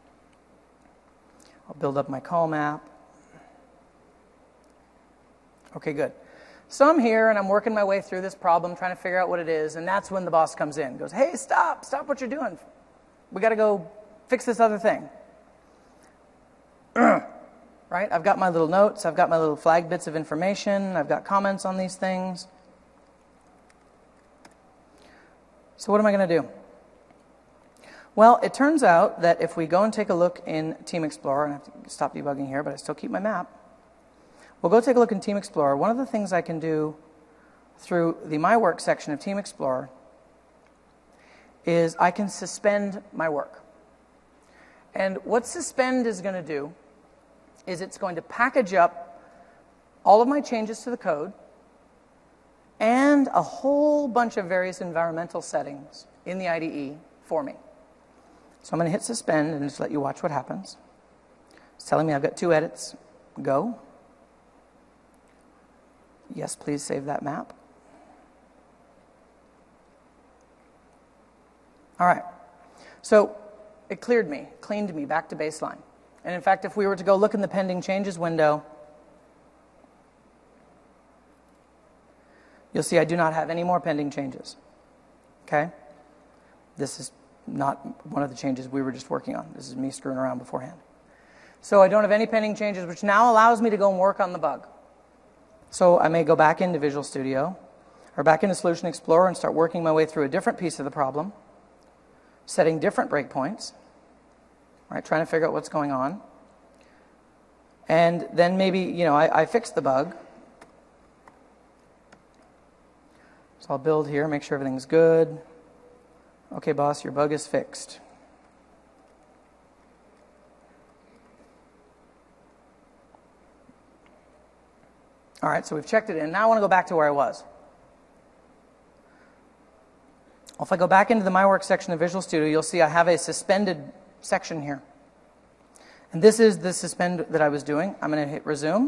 I'll build up my call map. Okay, good. So I'm here and I'm working my way through this problem, trying to figure out what it is, and that's when the boss comes in. Goes, hey, stop what you're doing. We got to go fix this other thing. Right? I've got my little notes, I've got my little flag bits of information, I've got comments on these things. So what am I going to do? Well, it turns out that if we go and take a look in Team Explorer, and I have to stop debugging here, but I still keep my map. We'll go take a look in Team Explorer. One of the things I can do through the My Work section of Team Explorer is I can suspend my work. And what suspend is going to do is it's going to package up all of my changes to the code and a whole bunch of various environmental settings in the IDE for me. So I'm going to hit suspend and just let you watch what happens. It's telling me I've got 2 edits. Go. Yes, please save that map. All right. So it cleaned me back to baseline. And in fact, if we were to go look in the pending changes window, you'll see I do not have any more pending changes. Okay? This is not one of the changes we were just working on. This is me screwing around beforehand. So I don't have any pending changes, which now allows me to go and work on the bug. So I may go back into Visual Studio or back into Solution Explorer and start working my way through a different piece of the problem, setting different breakpoints, right, trying to figure out what's going on. And then maybe, I fixed the bug. So I'll build here, make sure everything's good. Okay, boss, your bug is fixed. All right, so we've checked it in. Now I want to go back to where I was. Well, if I go back into the My Work section of Visual Studio, you'll see I have a suspended section here. And this is the suspend that I was doing. I'm going to hit resume.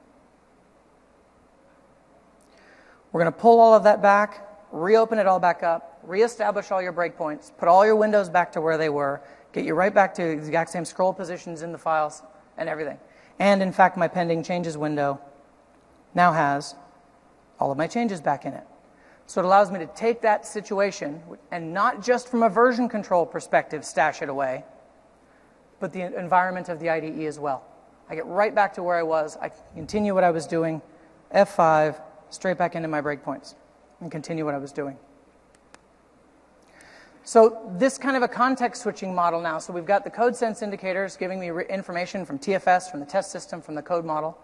We're going to pull all of that back, reopen it all back up, reestablish all your breakpoints, put all your windows back to where they were, get you right back to the exact same scroll positions in the files and everything. And in fact, my pending changes window now has all of my changes back in it. So it allows me to take that situation and not just from a version control perspective stash it away, but the environment of the IDE as well. I get right back to where I was. I continue what I was doing, F5, straight back into my breakpoints, and continue what I was doing. So this kind of a context switching model now. So we've got the code sense indicators giving me information from TFS, from the test system, from the code model.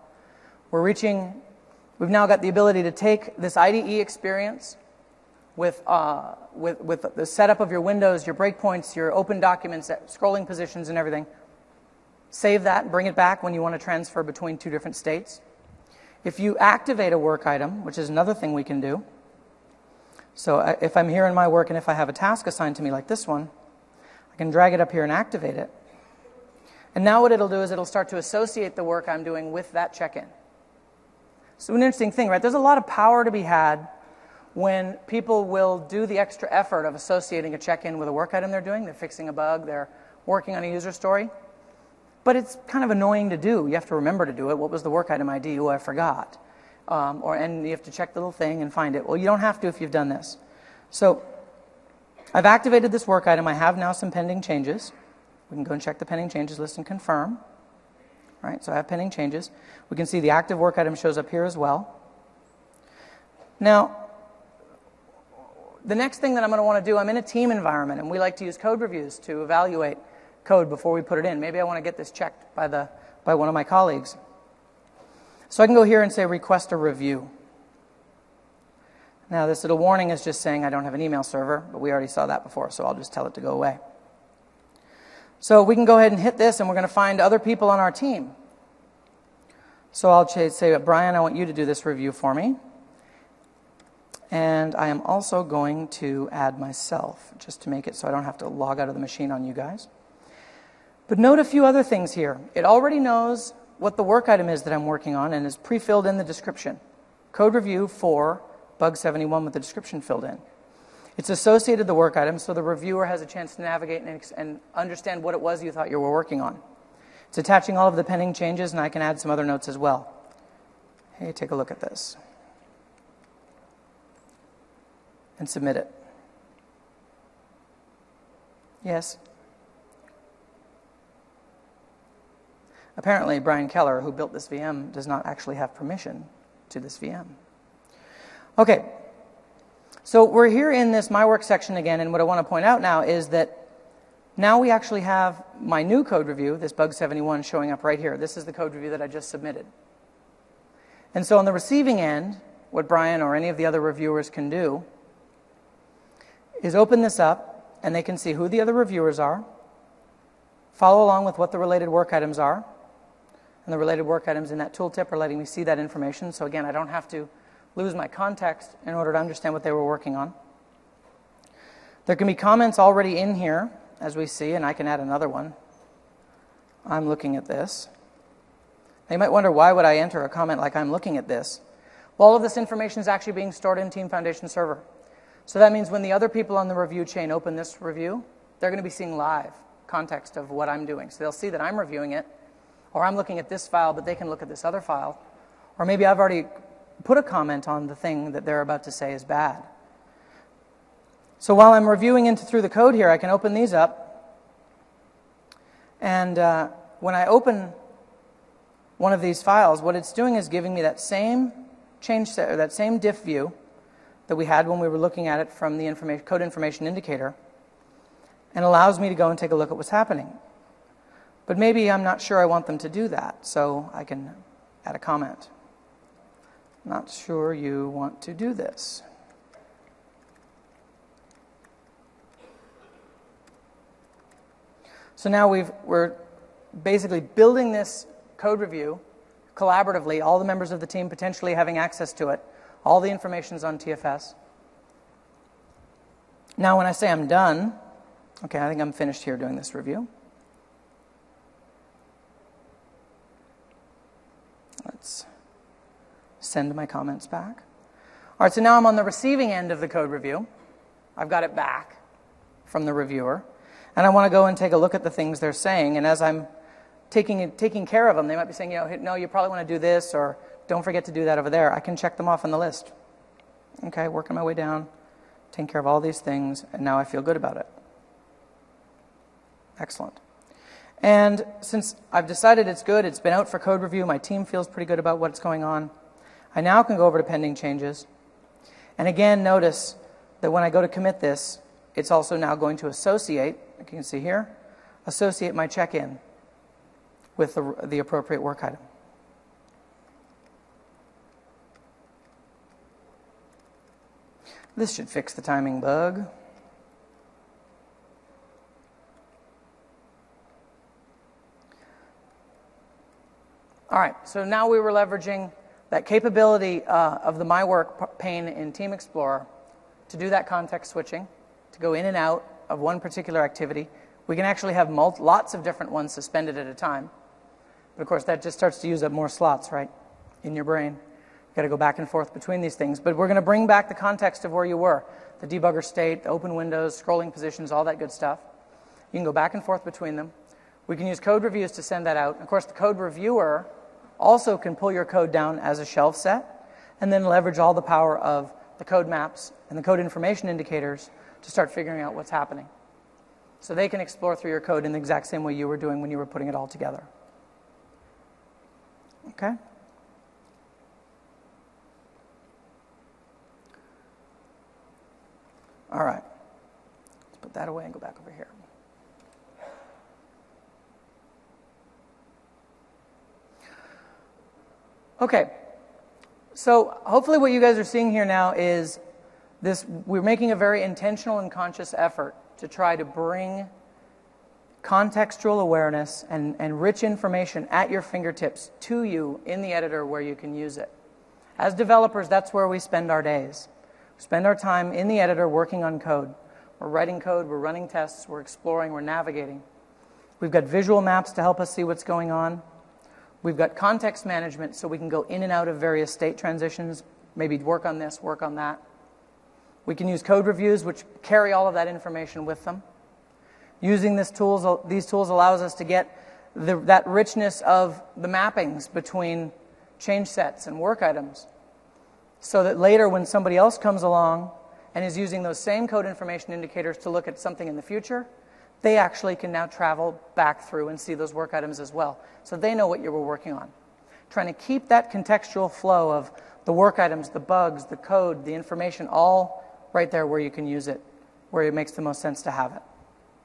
We've now got the ability to take this IDE experience with the setup of your windows, your breakpoints, your open documents, scrolling positions and everything. Save that and bring it back when you want to transfer between 2 different states. If you activate a work item, which is another thing we can do. So if I'm here in my work and if I have a task assigned to me like this one, I can drag it up here and activate it. And now what it'll do is it'll start to associate the work I'm doing with that check-in. So an interesting thing, right? There's a lot of power to be had when people will do the extra effort of associating a check-in with a work item they're doing. They're fixing a bug, they're working on a user story. But it's kind of annoying to do. You have to remember to do it. What was the work item ID? Oh, I forgot. And you have to check the little thing and find it. Well, you don't have to if you've done this. So I've activated this work item. I have now some pending changes. We can go and check the pending changes list and confirm. All right, so I have pending changes. We can see the active work item shows up here as well. Now, the next thing that I'm going to want to do, I'm in a team environment, and we like to use code reviews to evaluate code before we put it in. Maybe I want to get this checked by one of my colleagues. So I can go here and say request a review. Now this little warning is just saying I don't have an email server, but we already saw that before, so I'll just tell it to go away. So we can go ahead and hit this, and we're going to find other people on our team. So I'll say, Brian, I want you to do this review for me. And I am also going to add myself, just to make it so I don't have to log out of the machine on you guys. But note a few other things here. It already knows what the work item is that I'm working on, and is pre-filled in the description. Code review for bug 71 with the description filled in. It's associated the work item so the reviewer has a chance to navigate and understand what it was you thought you were working on. It's attaching all of the pending changes, and I can add some other notes as well. Hey, take a look at this. And submit it. Yes? Apparently, Brian Keller, who built this VM, does not actually have permission to this VM. Okay, so we're here in this My Work section again, and what I want to point out now is that now we actually have my new code review, this bug 71, showing up right here. This is the code review that I just submitted. And so on the receiving end, what Brian or any of the other reviewers can do is open this up, and they can see who the other reviewers are, follow along with what the related work items are, and the related work items in that tooltip are letting me see that information. So again, I don't have to lose my context in order to understand what they were working on. There can be comments already in here, as we see, and I can add another one. I'm looking at this. Now you might wonder, why would I enter a comment like I'm looking at this? Well, all of this information is actually being stored in Team Foundation Server. So that means when the other people on the review chain open this review, they're going to be seeing live context of what I'm doing. So they'll see that I'm reviewing it, or I'm looking at this file, but they can look at this other file. Or maybe I've already put a comment on the thing that they're about to say is bad. So while I'm reviewing through the code here, I can open these up. And when I open one of these files, what it's doing is giving me that same change set, or that same diff view that we had when we were looking at it from the code information indicator, and allows me to go and take a look at what's happening. But maybe I'm not sure I want them to do that, so I can add a comment. Not sure you want to do this. So now we're basically building this code review collaboratively, all the members of the team potentially having access to it. All the information's on TFS. Now when I say I'm done, okay, I think I'm finished here doing this review. Let's send my comments back. All right, so now I'm on the receiving end of the code review. I've got it back from the reviewer. And I want to go and take a look at the things they're saying. And as I'm taking care of them, they might be saying, no, you probably want to do this, or don't forget to do that over there. I can check them off on the list. Okay, working my way down, taking care of all these things, and now I feel good about it. Excellent. And since I've decided it's good, it's been out for code review, my team feels pretty good about what's going on, I now can go over to pending changes. And again, notice that when I go to commit this, it's also now going to associate, like you can see here, associate my check-in with the appropriate work item. This should fix the timing bug. All right, so now we were leveraging that capability of the My Work pane in Team Explorer to do that context switching, to go in and out of one particular activity. We can actually have lots of different ones suspended at a time. But of course, that just starts to use up more slots, right, in your brain. You've got to go back and forth between these things. But we're going to bring back the context of where you were, the debugger state, the open windows, scrolling positions, all that good stuff. You can go back and forth between them. We can use code reviews to send that out. Of course, the code reviewer also can pull your code down as a shelf set and then leverage all the power of the code maps and the code information indicators to start figuring out what's happening. So they can explore through your code in the exact same way you were doing when you were putting it all together. Okay? All right. Let's put that away and go back over here. Okay. So hopefully what you guys are seeing here now is this. We're making a very intentional and conscious effort to try to bring contextual awareness and rich information at your fingertips to you in the editor where you can use it. As developers, that's where we spend our days. We spend our time in the editor working on code. We're writing code, we're running tests, we're exploring, we're navigating. We've got visual maps to help us see what's going on. We've got context management, so we can go in and out of various state transitions, maybe work on this, work on that. We can use code reviews, which carry all of that information with them. Using these tools allows us to get that richness of the mappings between change sets and work items, so that later when somebody else comes along and is using those same code information indicators to look at something in the future, they actually can now travel back through and see those work items as well. So they know what you were working on. Trying to keep that contextual flow of the work items, the bugs, the code, the information, all right there where you can use it, where it makes the most sense to have it.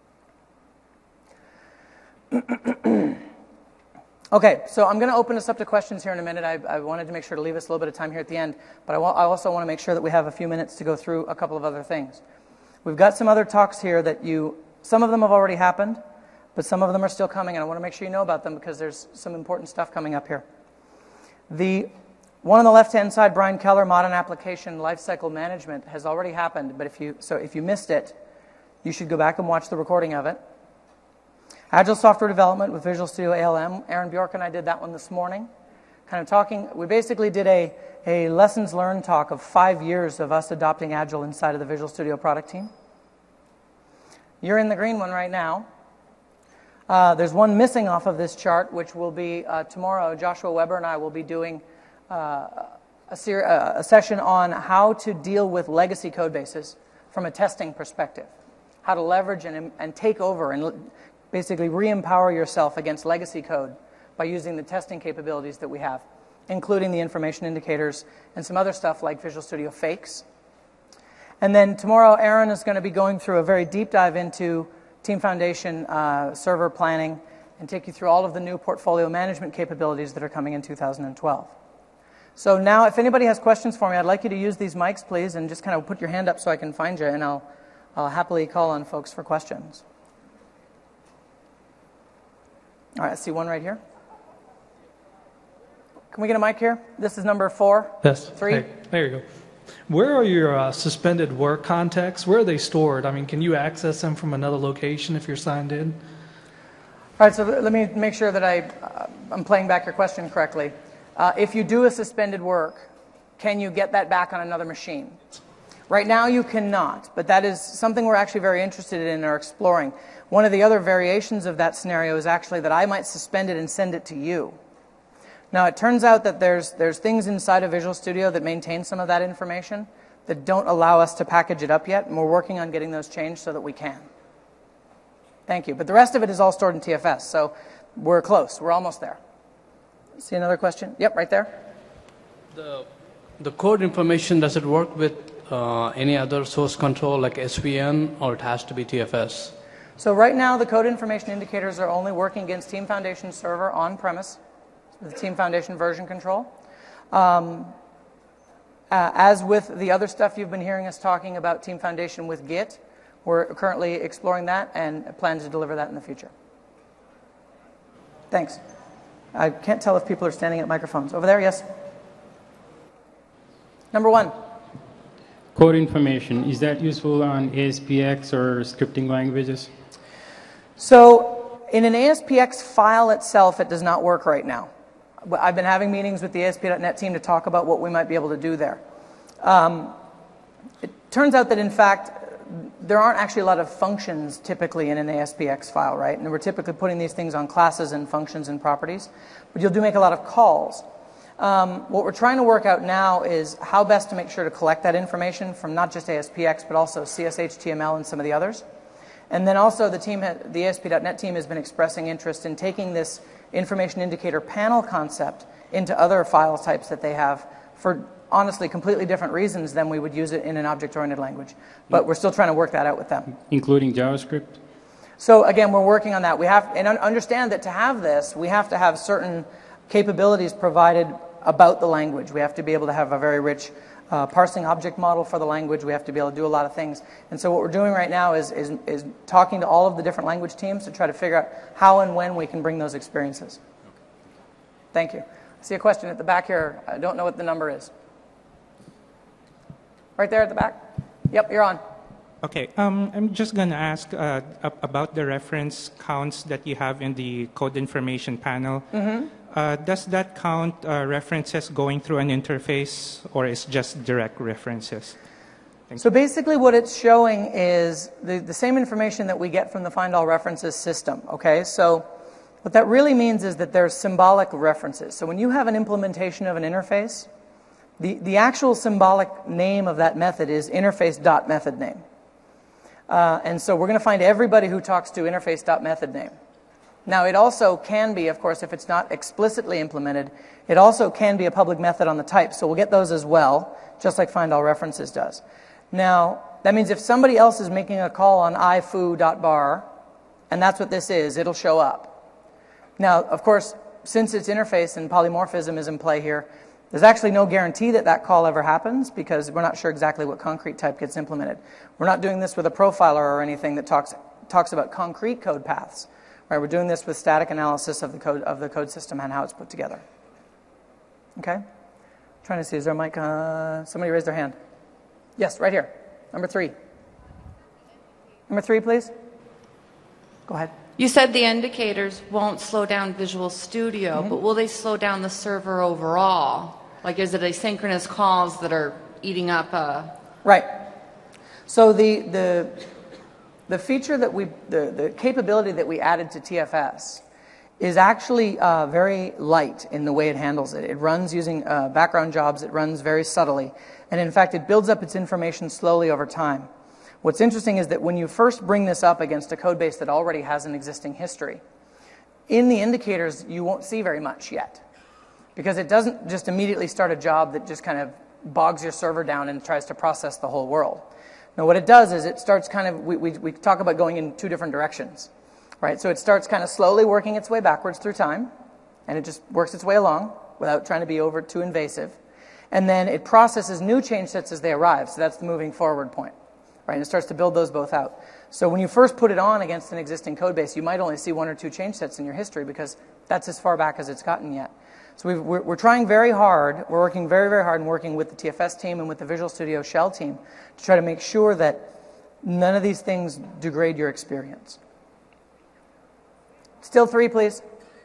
Okay, so I'm going to open us up to questions here in a minute. I wanted to make sure to leave us a little bit of time here at the end, but I also want to make sure that we have a few minutes to go through a couple of other things. We've got some other talks here that some of them have already happened, but some of them are still coming, and I want to make sure you know about them because there's some important stuff coming up here. The one on the left-hand side, Brian Keller, Modern Application Lifecycle Management, has already happened, but if you missed it, you should go back and watch the recording of it. Agile Software Development with Visual Studio ALM. Aaron Bjork and I did that one this morning. We basically did a lessons learned talk of 5 years of us adopting Agile inside of the Visual Studio product team. You're in the green one right now. There's one missing off of this chart, which will be tomorrow. Joshua Weber and I will be doing a session on how to deal with legacy code bases from a testing perspective. How to leverage and take over and basically re-empower yourself against legacy code by using the testing capabilities that we have, including the information indicators and some other stuff like Visual Studio Fakes. And then tomorrow, Aaron is going to be going through a very deep dive into Team Foundation server planning and take you through all of the new portfolio management capabilities that are coming in 2012. So now, if anybody has questions for me, I'd like you to use these mics, please, and just kind of put your hand up so I can find you, and I'll happily call on folks for questions. All right, I see one right here. Can we get a mic here? This is number 4. Yes. 3. Hey, there you go. Where are your suspended work contacts? Where are they stored? I mean, can you access them from another location if you're signed in? All right, so let me make sure that I'm playing back your question correctly. If you do a suspended work, can you get that back on another machine? Right now you cannot, but that is something we're actually very interested in or exploring. One of the other variations of that scenario is actually that I might suspend it and send it to you. Now, it turns out that there's things inside of Visual Studio that maintain some of that information that don't allow us to package it up yet, and we're working on getting those changed so that we can. Thank you. But the rest of it is all stored in TFS, so we're close. We're almost there. See another question? Yep, right there. The code information, does it work with any other source control like SVN, or it has to be TFS? So right now, the code information indicators are only working against Team Foundation server on-premise, the Team Foundation version control. As with the other stuff you've been hearing us talking about Team Foundation with Git, we're currently exploring that and plan to deliver that in the future. Thanks. I can't tell if people are standing at microphones. Over there, yes? Number 1. Code information, is that useful on ASPX or scripting languages? So in an ASPX file itself, it does not work right now. I've been having meetings with the ASP.NET team to talk about what we might be able to do there. It turns out that, in fact, there aren't actually a lot of functions typically in an ASPX file, right? And we're typically putting these things on classes and functions and properties. But you'll make a lot of calls. What we're trying to work out now is how best to make sure to collect that information from not just ASPX, but also CSHTML and some of the others. And then also the ASP.NET team has been expressing interest in taking this information indicator panel concept into other file types that they have for, honestly, completely different reasons than we would use it in an object-oriented language. But we're still trying to work that out with them. Including JavaScript? So again, we're working on that. And understand that to have this, we have to have certain capabilities provided about the language. We have to be able to have a very rich parsing object model for the language. We have to be able to do a lot of things. And so what we're doing right now is talking to all of the different language teams to try to figure out how and when we can bring those experiences. Thank you. I see a question at the back here. I don't know what the number is. Right there at the back? Yep, you're on. Okay, I'm just going to ask about the reference counts that you have in the code information panel. Mm-hmm. does that count references going through an interface, or is just direct references? So basically what it's showing is the same information that we get from the find all references system, okay? So what that really means is that there's symbolic references. So when you have an implementation of an interface, the actual symbolic name of that method is interface.methodName. And so we're going to find everybody who talks to interface.methodName. Now it also can be, of course, if it's not explicitly implemented, it also can be a public method on the type. So we'll get those as well, just like find all references does. Now, that means if somebody else is making a call on ifoo.bar, and that's what this is, it'll show up. Now, of course, since it's interface and polymorphism is in play here, there's actually no guarantee that that call ever happens because we're not sure exactly what concrete type gets implemented. We're not doing this with a profiler or anything that talks about concrete code paths. Right? We're doing this with static analysis of the code system and how it's put together. Okay? Trying to see, is there a mic? Somebody raised their hand. Yes, right here. Number 3. Number 3, please. Go ahead. You said the indicators won't slow down Visual Studio, but will they slow down the server overall? Like, is it asynchronous calls that are eating up Right. So the feature that the capability that we added to TFS is actually very light in the way it handles it. It runs using background jobs. It runs very subtly. And in fact, it builds up its information slowly over time. What's interesting is that when you first bring this up against a code base that already has an existing history, in the indicators, you won't see very much yet. Because it doesn't just immediately start a job that just kind of bogs your server down and tries to process the whole world. Now, what it does is it starts kind of, we talk about going in 2 different directions. Right? So it starts kind of slowly working its way backwards through time, and it just works its way along without trying to be too invasive. And then it processes new change sets as they arrive, so that's the moving forward point. Right? And it starts to build those both out. So when you first put it on against an existing code base, you might only see 1 or 2 change sets in your history because that's as far back as it's gotten yet. So we're trying very hard, we're working very, very hard and working with the TFS team and with the Visual Studio Shell team to try to make sure that none of these things degrade your experience. Still 3, please.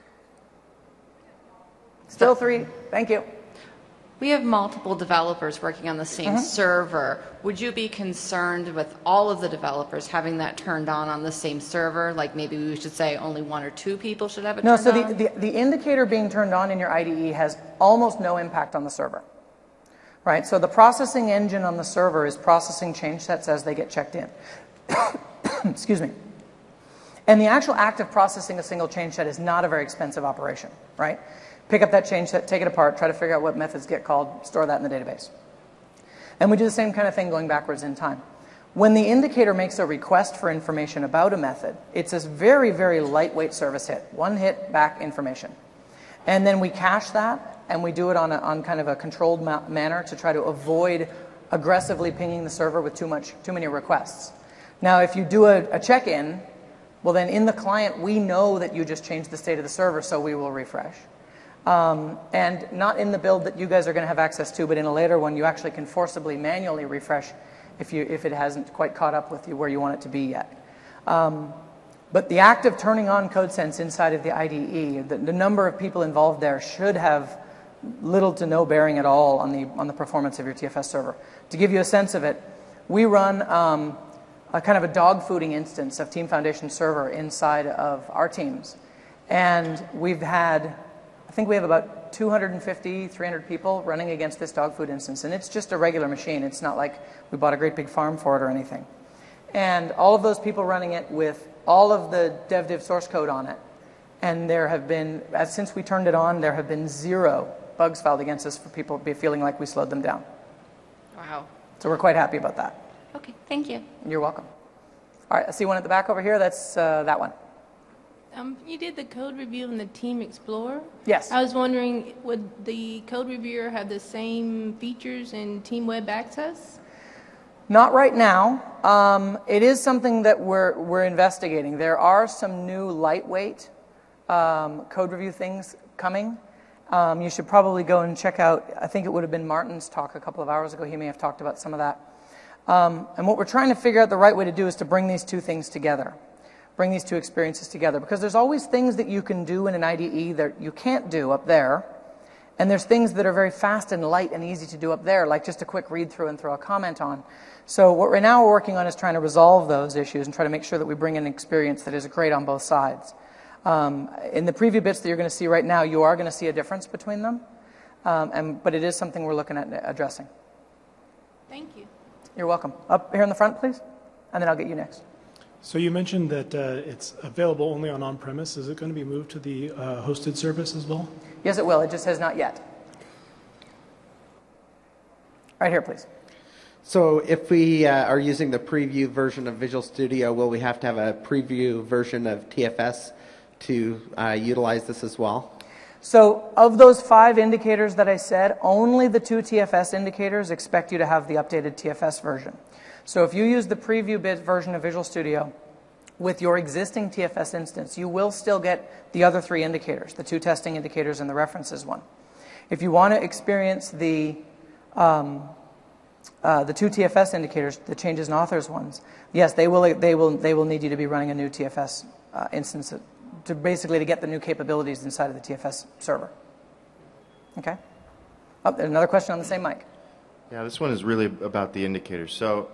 Still 3. Thank you. We have multiple developers working on the same server. Would you be concerned with all of the developers having that turned on the same server? Like maybe we should say only 1 or 2 people should have it turned on? No, so the indicator being turned on in your IDE has almost no impact on the server. Right? So the processing engine on the server is processing change sets as they get checked in. Excuse me. And the actual act of processing a single change set is not a very expensive operation, right? Pick up that change set, take it apart, try to figure out what methods get called, store that in the database. And we do the same kind of thing going backwards in time. When the indicator makes a request for information about a method, it's this very, very lightweight service hit. 1 hit back information. And then we cache that, and we do it on kind of a controlled manner to try to avoid aggressively pinging the server with too many requests. Now, if you do a check-in, well, then in the client, we know that you just changed the state of the server, so we will refresh. And not in the build that you guys are going to have access to, but in a later one, you actually can forcibly manually refresh if it hasn't quite caught up with you where you want it to be yet. But the act of turning on CodeSense inside of the IDE, the number of people involved there should have little to no bearing at all on the performance of your TFS server. To give you a sense of it, we run a kind of a dog fooding instance of Team Foundation server inside of our teams. And we've had, I think we have about 250, 300 people running against this dog food instance. And it's just a regular machine. It's not like we bought a great big farm for it or anything. And all of those people running it with all of the dev source code on it. And there have been, since we turned it on, there have been 0 bugs filed against us for people feeling like we slowed them down. Wow. So we're quite happy about that. Okay, thank you. You're welcome. All right, I see one at the back over here. That's that one. You did the code review in the Team Explorer. Yes. I was wondering, would the code reviewer have the same features in Team Web Access? Not right now. It is something that we're investigating. There are some new lightweight code review things coming. You should probably go and check out, I think it would have been Martin's talk a couple of hours ago. He may have talked about some of that. And what we're trying to figure out the right way to do is to bring these 2 things together. bring these two experiences together, because there's always things that you can do in an IDE that you can't do up there, and there's things that are very fast and light and easy to do up there, like just a quick read through and throw a comment on. So what right now we're working on is trying to resolve those issues and try to make sure that we bring in an experience that is great on both sides. In the preview bits that you're going to see right now, you are going to see a difference between them, but it is something we're looking at addressing. Thank you. You're welcome. Up here in the front, please, and then I'll get you next. So you mentioned that it's available only on on-premise. Is it going to be moved to the hosted service as well? Yes, it will. It just has not yet. Right here, please. So if we are using the preview version of Visual Studio, will we have to have a preview version of TFS to utilize this as well? So of those 5 indicators that I said, only the 2 TFS indicators expect you to have the updated TFS version. So if you use the preview bit version of Visual Studio with your existing TFS instance, you will still get the other 3 indicators, the 2 testing indicators and the references one. If you want to experience the 2 TFS indicators, the changes and authors ones, yes, they will need you to be running a new TFS instance to basically get the new capabilities inside of the TFS server. Okay? Oh, there's another question on the same mic. Yeah, this one is really about the indicators. So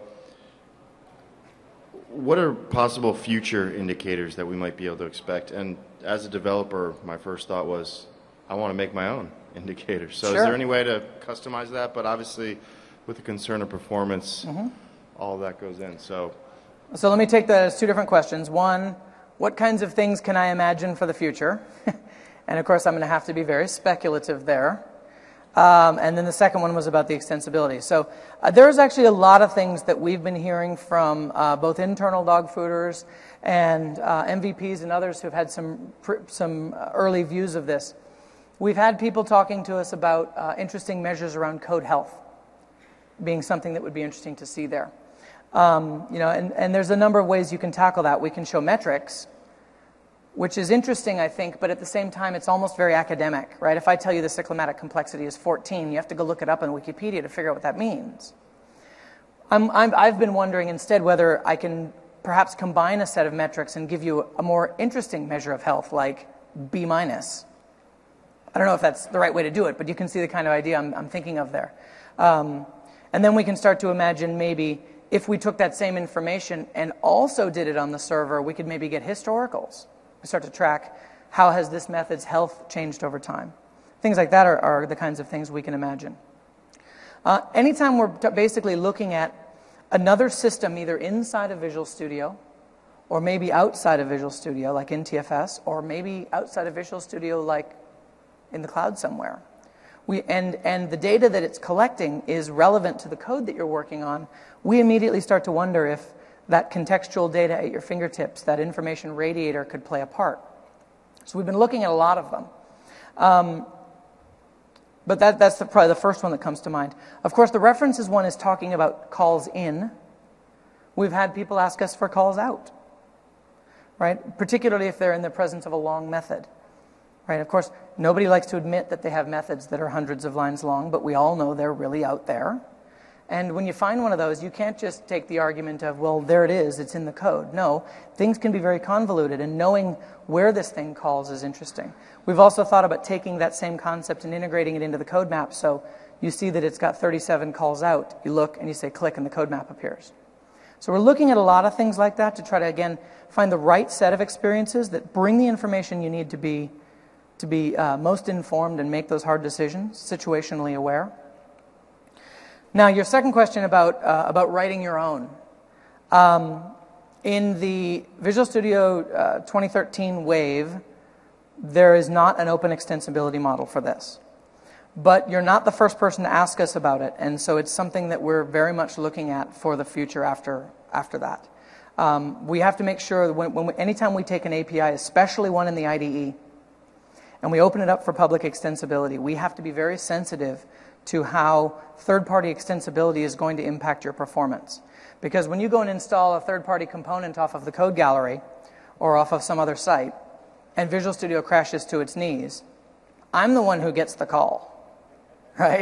what are possible future indicators that we might be able to expect? And as a developer, my first thought was, I want to make my own indicators. So Sure. Is there any way to customize that? But obviously, with the concern of performance, all of that goes in. So let me take that as 2 different questions. One, what kinds of things can I imagine for the future? And of course, I'm going to have to be very speculative there. And then the second one was about the extensibility. So there's actually a lot of things that we've been hearing from both internal dog fooders and MVPs and others who've had some early views of this. We've had people talking to us about interesting measures around code health being something that would be interesting to see there. And there's a number of ways you can tackle that. We can show metrics, which is interesting, I think, but at the same time, it's almost very academic, right? If I tell you the cyclomatic complexity is 14, you have to go look it up on Wikipedia to figure out what that means. I've been wondering instead whether I can perhaps combine a set of metrics and give you a more interesting measure of health, like B-. I don't know if that's the right way to do it, but you can see the kind of idea I'm thinking of there. And then we can start to imagine maybe if we took that same information and also did it on the server, we could maybe get historicals. We start to track how has this method's health changed over time. Things like that are the kinds of things we can imagine. Anytime we're basically looking at another system either inside of Visual Studio or maybe outside of Visual Studio like in TFS or maybe outside of Visual Studio like in the cloud somewhere, and the data that it's collecting is relevant to the code that you're working on, we immediately start to wonder if that contextual data at your fingertips, that information radiator could play a part. So we've been looking at a lot of them. But that's probably the first one that comes to mind. Of course, the references one is talking about calls in. We've had people ask us for calls out, right? Particularly if they're in the presence of a long method. Right? Of course, nobody likes to admit that they have methods that are hundreds of lines long, but we all know they're really out there. And when you find one of those, you can't just take the argument of, well, there it is, it's in the code. No, things can be very convoluted, and knowing where this thing calls is interesting. We've also thought about taking that same concept and integrating it into the code map. So you see that it's got 37 calls out. You look and you say click, and the code map appears. So we're looking at a lot of things like that to try to, again, find the right set of experiences that bring the information you need to be most informed and make those hard decisions, situationally aware. Now, your second question about writing your own. In the Visual Studio 2013 wave, there is not an open extensibility model for this. But you're not the first person to ask us about it, and so it's something that we're very much looking at for the future after that. We have to make sure that anytime we take an API, especially one in the IDE, and we open it up for public extensibility, we have to be very sensitive to how third-party extensibility is going to impact your performance. Because when you go and install a third-party component off of the code gallery or off of some other site, and Visual Studio crashes to its knees, I'm the one who gets the call, right?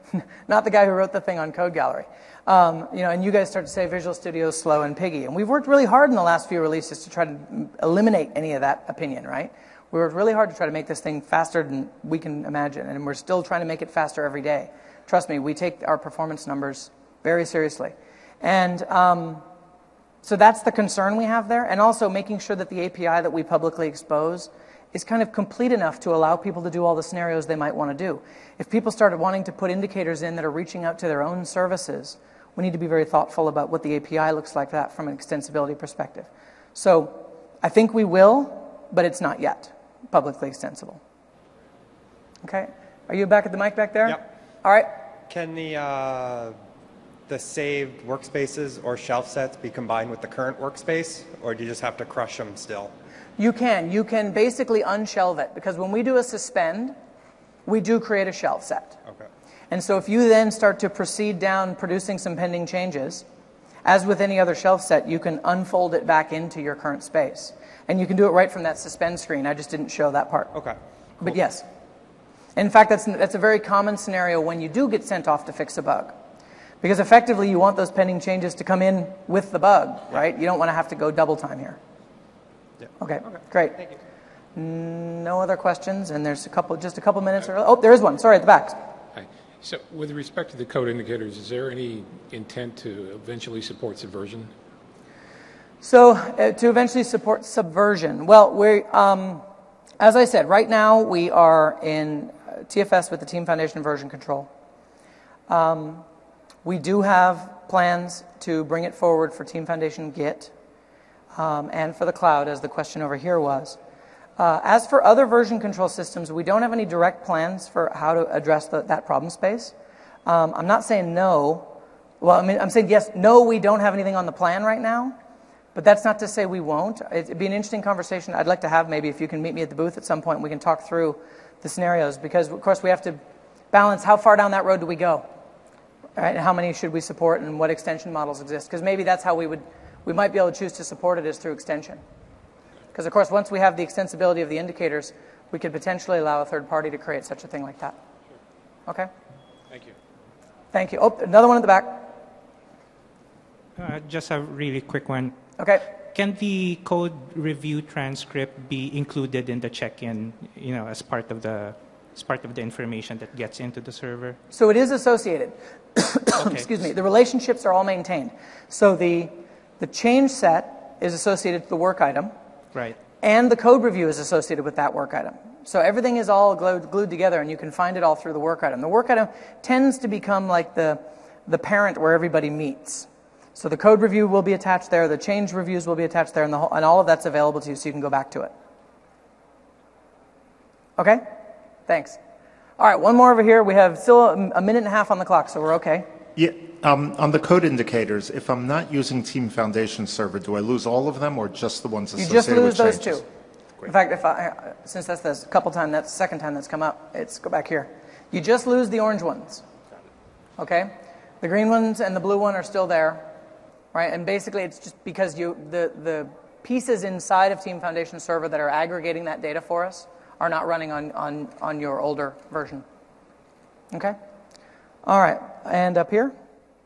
not the guy who wrote the thing on Code Gallery. And you guys start to say Visual Studio is slow and piggy. And we've worked really hard in the last few releases to try to eliminate any of that opinion, right? We worked really hard to try to make this thing faster than we can imagine, and we're still trying to make it faster every day. Trust me, we take our performance numbers very seriously. And so that's the concern we have there, and also making sure that the API that we publicly expose is kind of complete enough to allow people to do all the scenarios they might want to do. If people started wanting to put indicators in that are reaching out to their own services, we need to be very thoughtful about what the API looks like that from an extensibility perspective. So I think we will, but it's not yet publicly extensible. Okay? Are you back at the mic back there? Yep. All right. Can the saved workspaces or shelf sets be combined with the current workspace, or do you just have to crush them still? You can. You can basically unshelve it, because when we do a suspend, we do create a shelf set. Okay. And so if you then start to proceed down producing some pending changes, as with any other shelf set, you can unfold it back into your current space. And you can do it right from that suspend screen. I just didn't show that part. Okay. Cool. But yes. In fact, that's a very common scenario when you do get sent off to fix a bug. Because effectively, you want those pending changes to come in with the bug, right? You don't want to have to go double time here. Yeah. Okay, great. Thank you. No other questions, and there's just a couple minutes. Oh, there is one. Sorry, at the back. Hi. So with respect to the code indicators, is there any intent to eventually support subversion? So to eventually support subversion, well, as I said, right now we are in TFS with the Team Foundation version control. We do have plans to bring it forward for Team Foundation Git and for the cloud, as the question over here was. As for other version control systems, we don't have any direct plans for how to address that problem space. I'm not saying no. Well, I'm saying yes, no, we don't have anything on the plan right now. But that's not to say we won't. It'd be an interesting conversation I'd like to have maybe if you can meet me at the booth at some point and we can talk through the scenarios, because, of course, we have to balance how far down that road do we go, right? And how many should we support and what extension models exist, because maybe that's how we might be able to choose to support it is through extension. Because, of course, once we have the extensibility of the indicators, we could potentially allow a third party to create such a thing like that. Okay? Thank you. Thank you. Oh, another one in the back. Just a really quick one. Okay. Can the code review transcript be included in the check-in, as part of the information that gets into the server? So it is associated. Okay. Excuse me. The relationships are all maintained. So the change set is associated to the work item. Right. And the code review is associated with that work item. So everything is all glued together, and you can find it all through the work item. The work item tends to become like the parent where everybody meets. So the code review will be attached there, the change reviews will be attached there, and all of that's available to you so you can go back to it. Okay? Thanks. All right, one more over here. We have still a minute and a half on the clock, so we're okay. Yeah, on the code indicators, if I'm not using Team Foundation Server, do I lose all of them or just the ones associated with changes? You just lose those two. Great. In fact, since that's the second time that's come up, let's go back here. You just lose the orange ones. Okay? The green ones and the blue one are still there. Right, and basically it's just because the pieces inside of Team Foundation Server that are aggregating that data for us are not running on your older version. Okay? All right, and up here?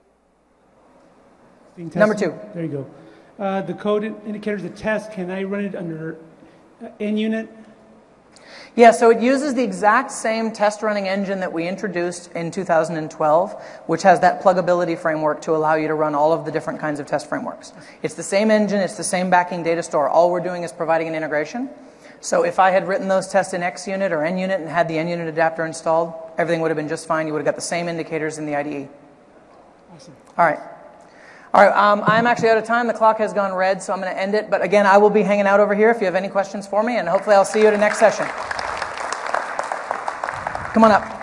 Number 2. There you go. The code indicators, the test, can I run it under NUnit? Yeah, so it uses the exact same test running engine that we introduced in 2012, which has that pluggability framework to allow you to run all of the different kinds of test frameworks. It's the same engine, it's the same backing data store. All we're doing is providing an integration. So if I had written those tests in XUnit or NUnit and had the NUnit adapter installed, everything would have been just fine. You would have got the same indicators in the IDE. Awesome. All right. All right, I'm actually out of time. The clock has gone red, so I'm going to end it. But again, I will be hanging out over here if you have any questions for me, and hopefully I'll see you at the next session. Come on up.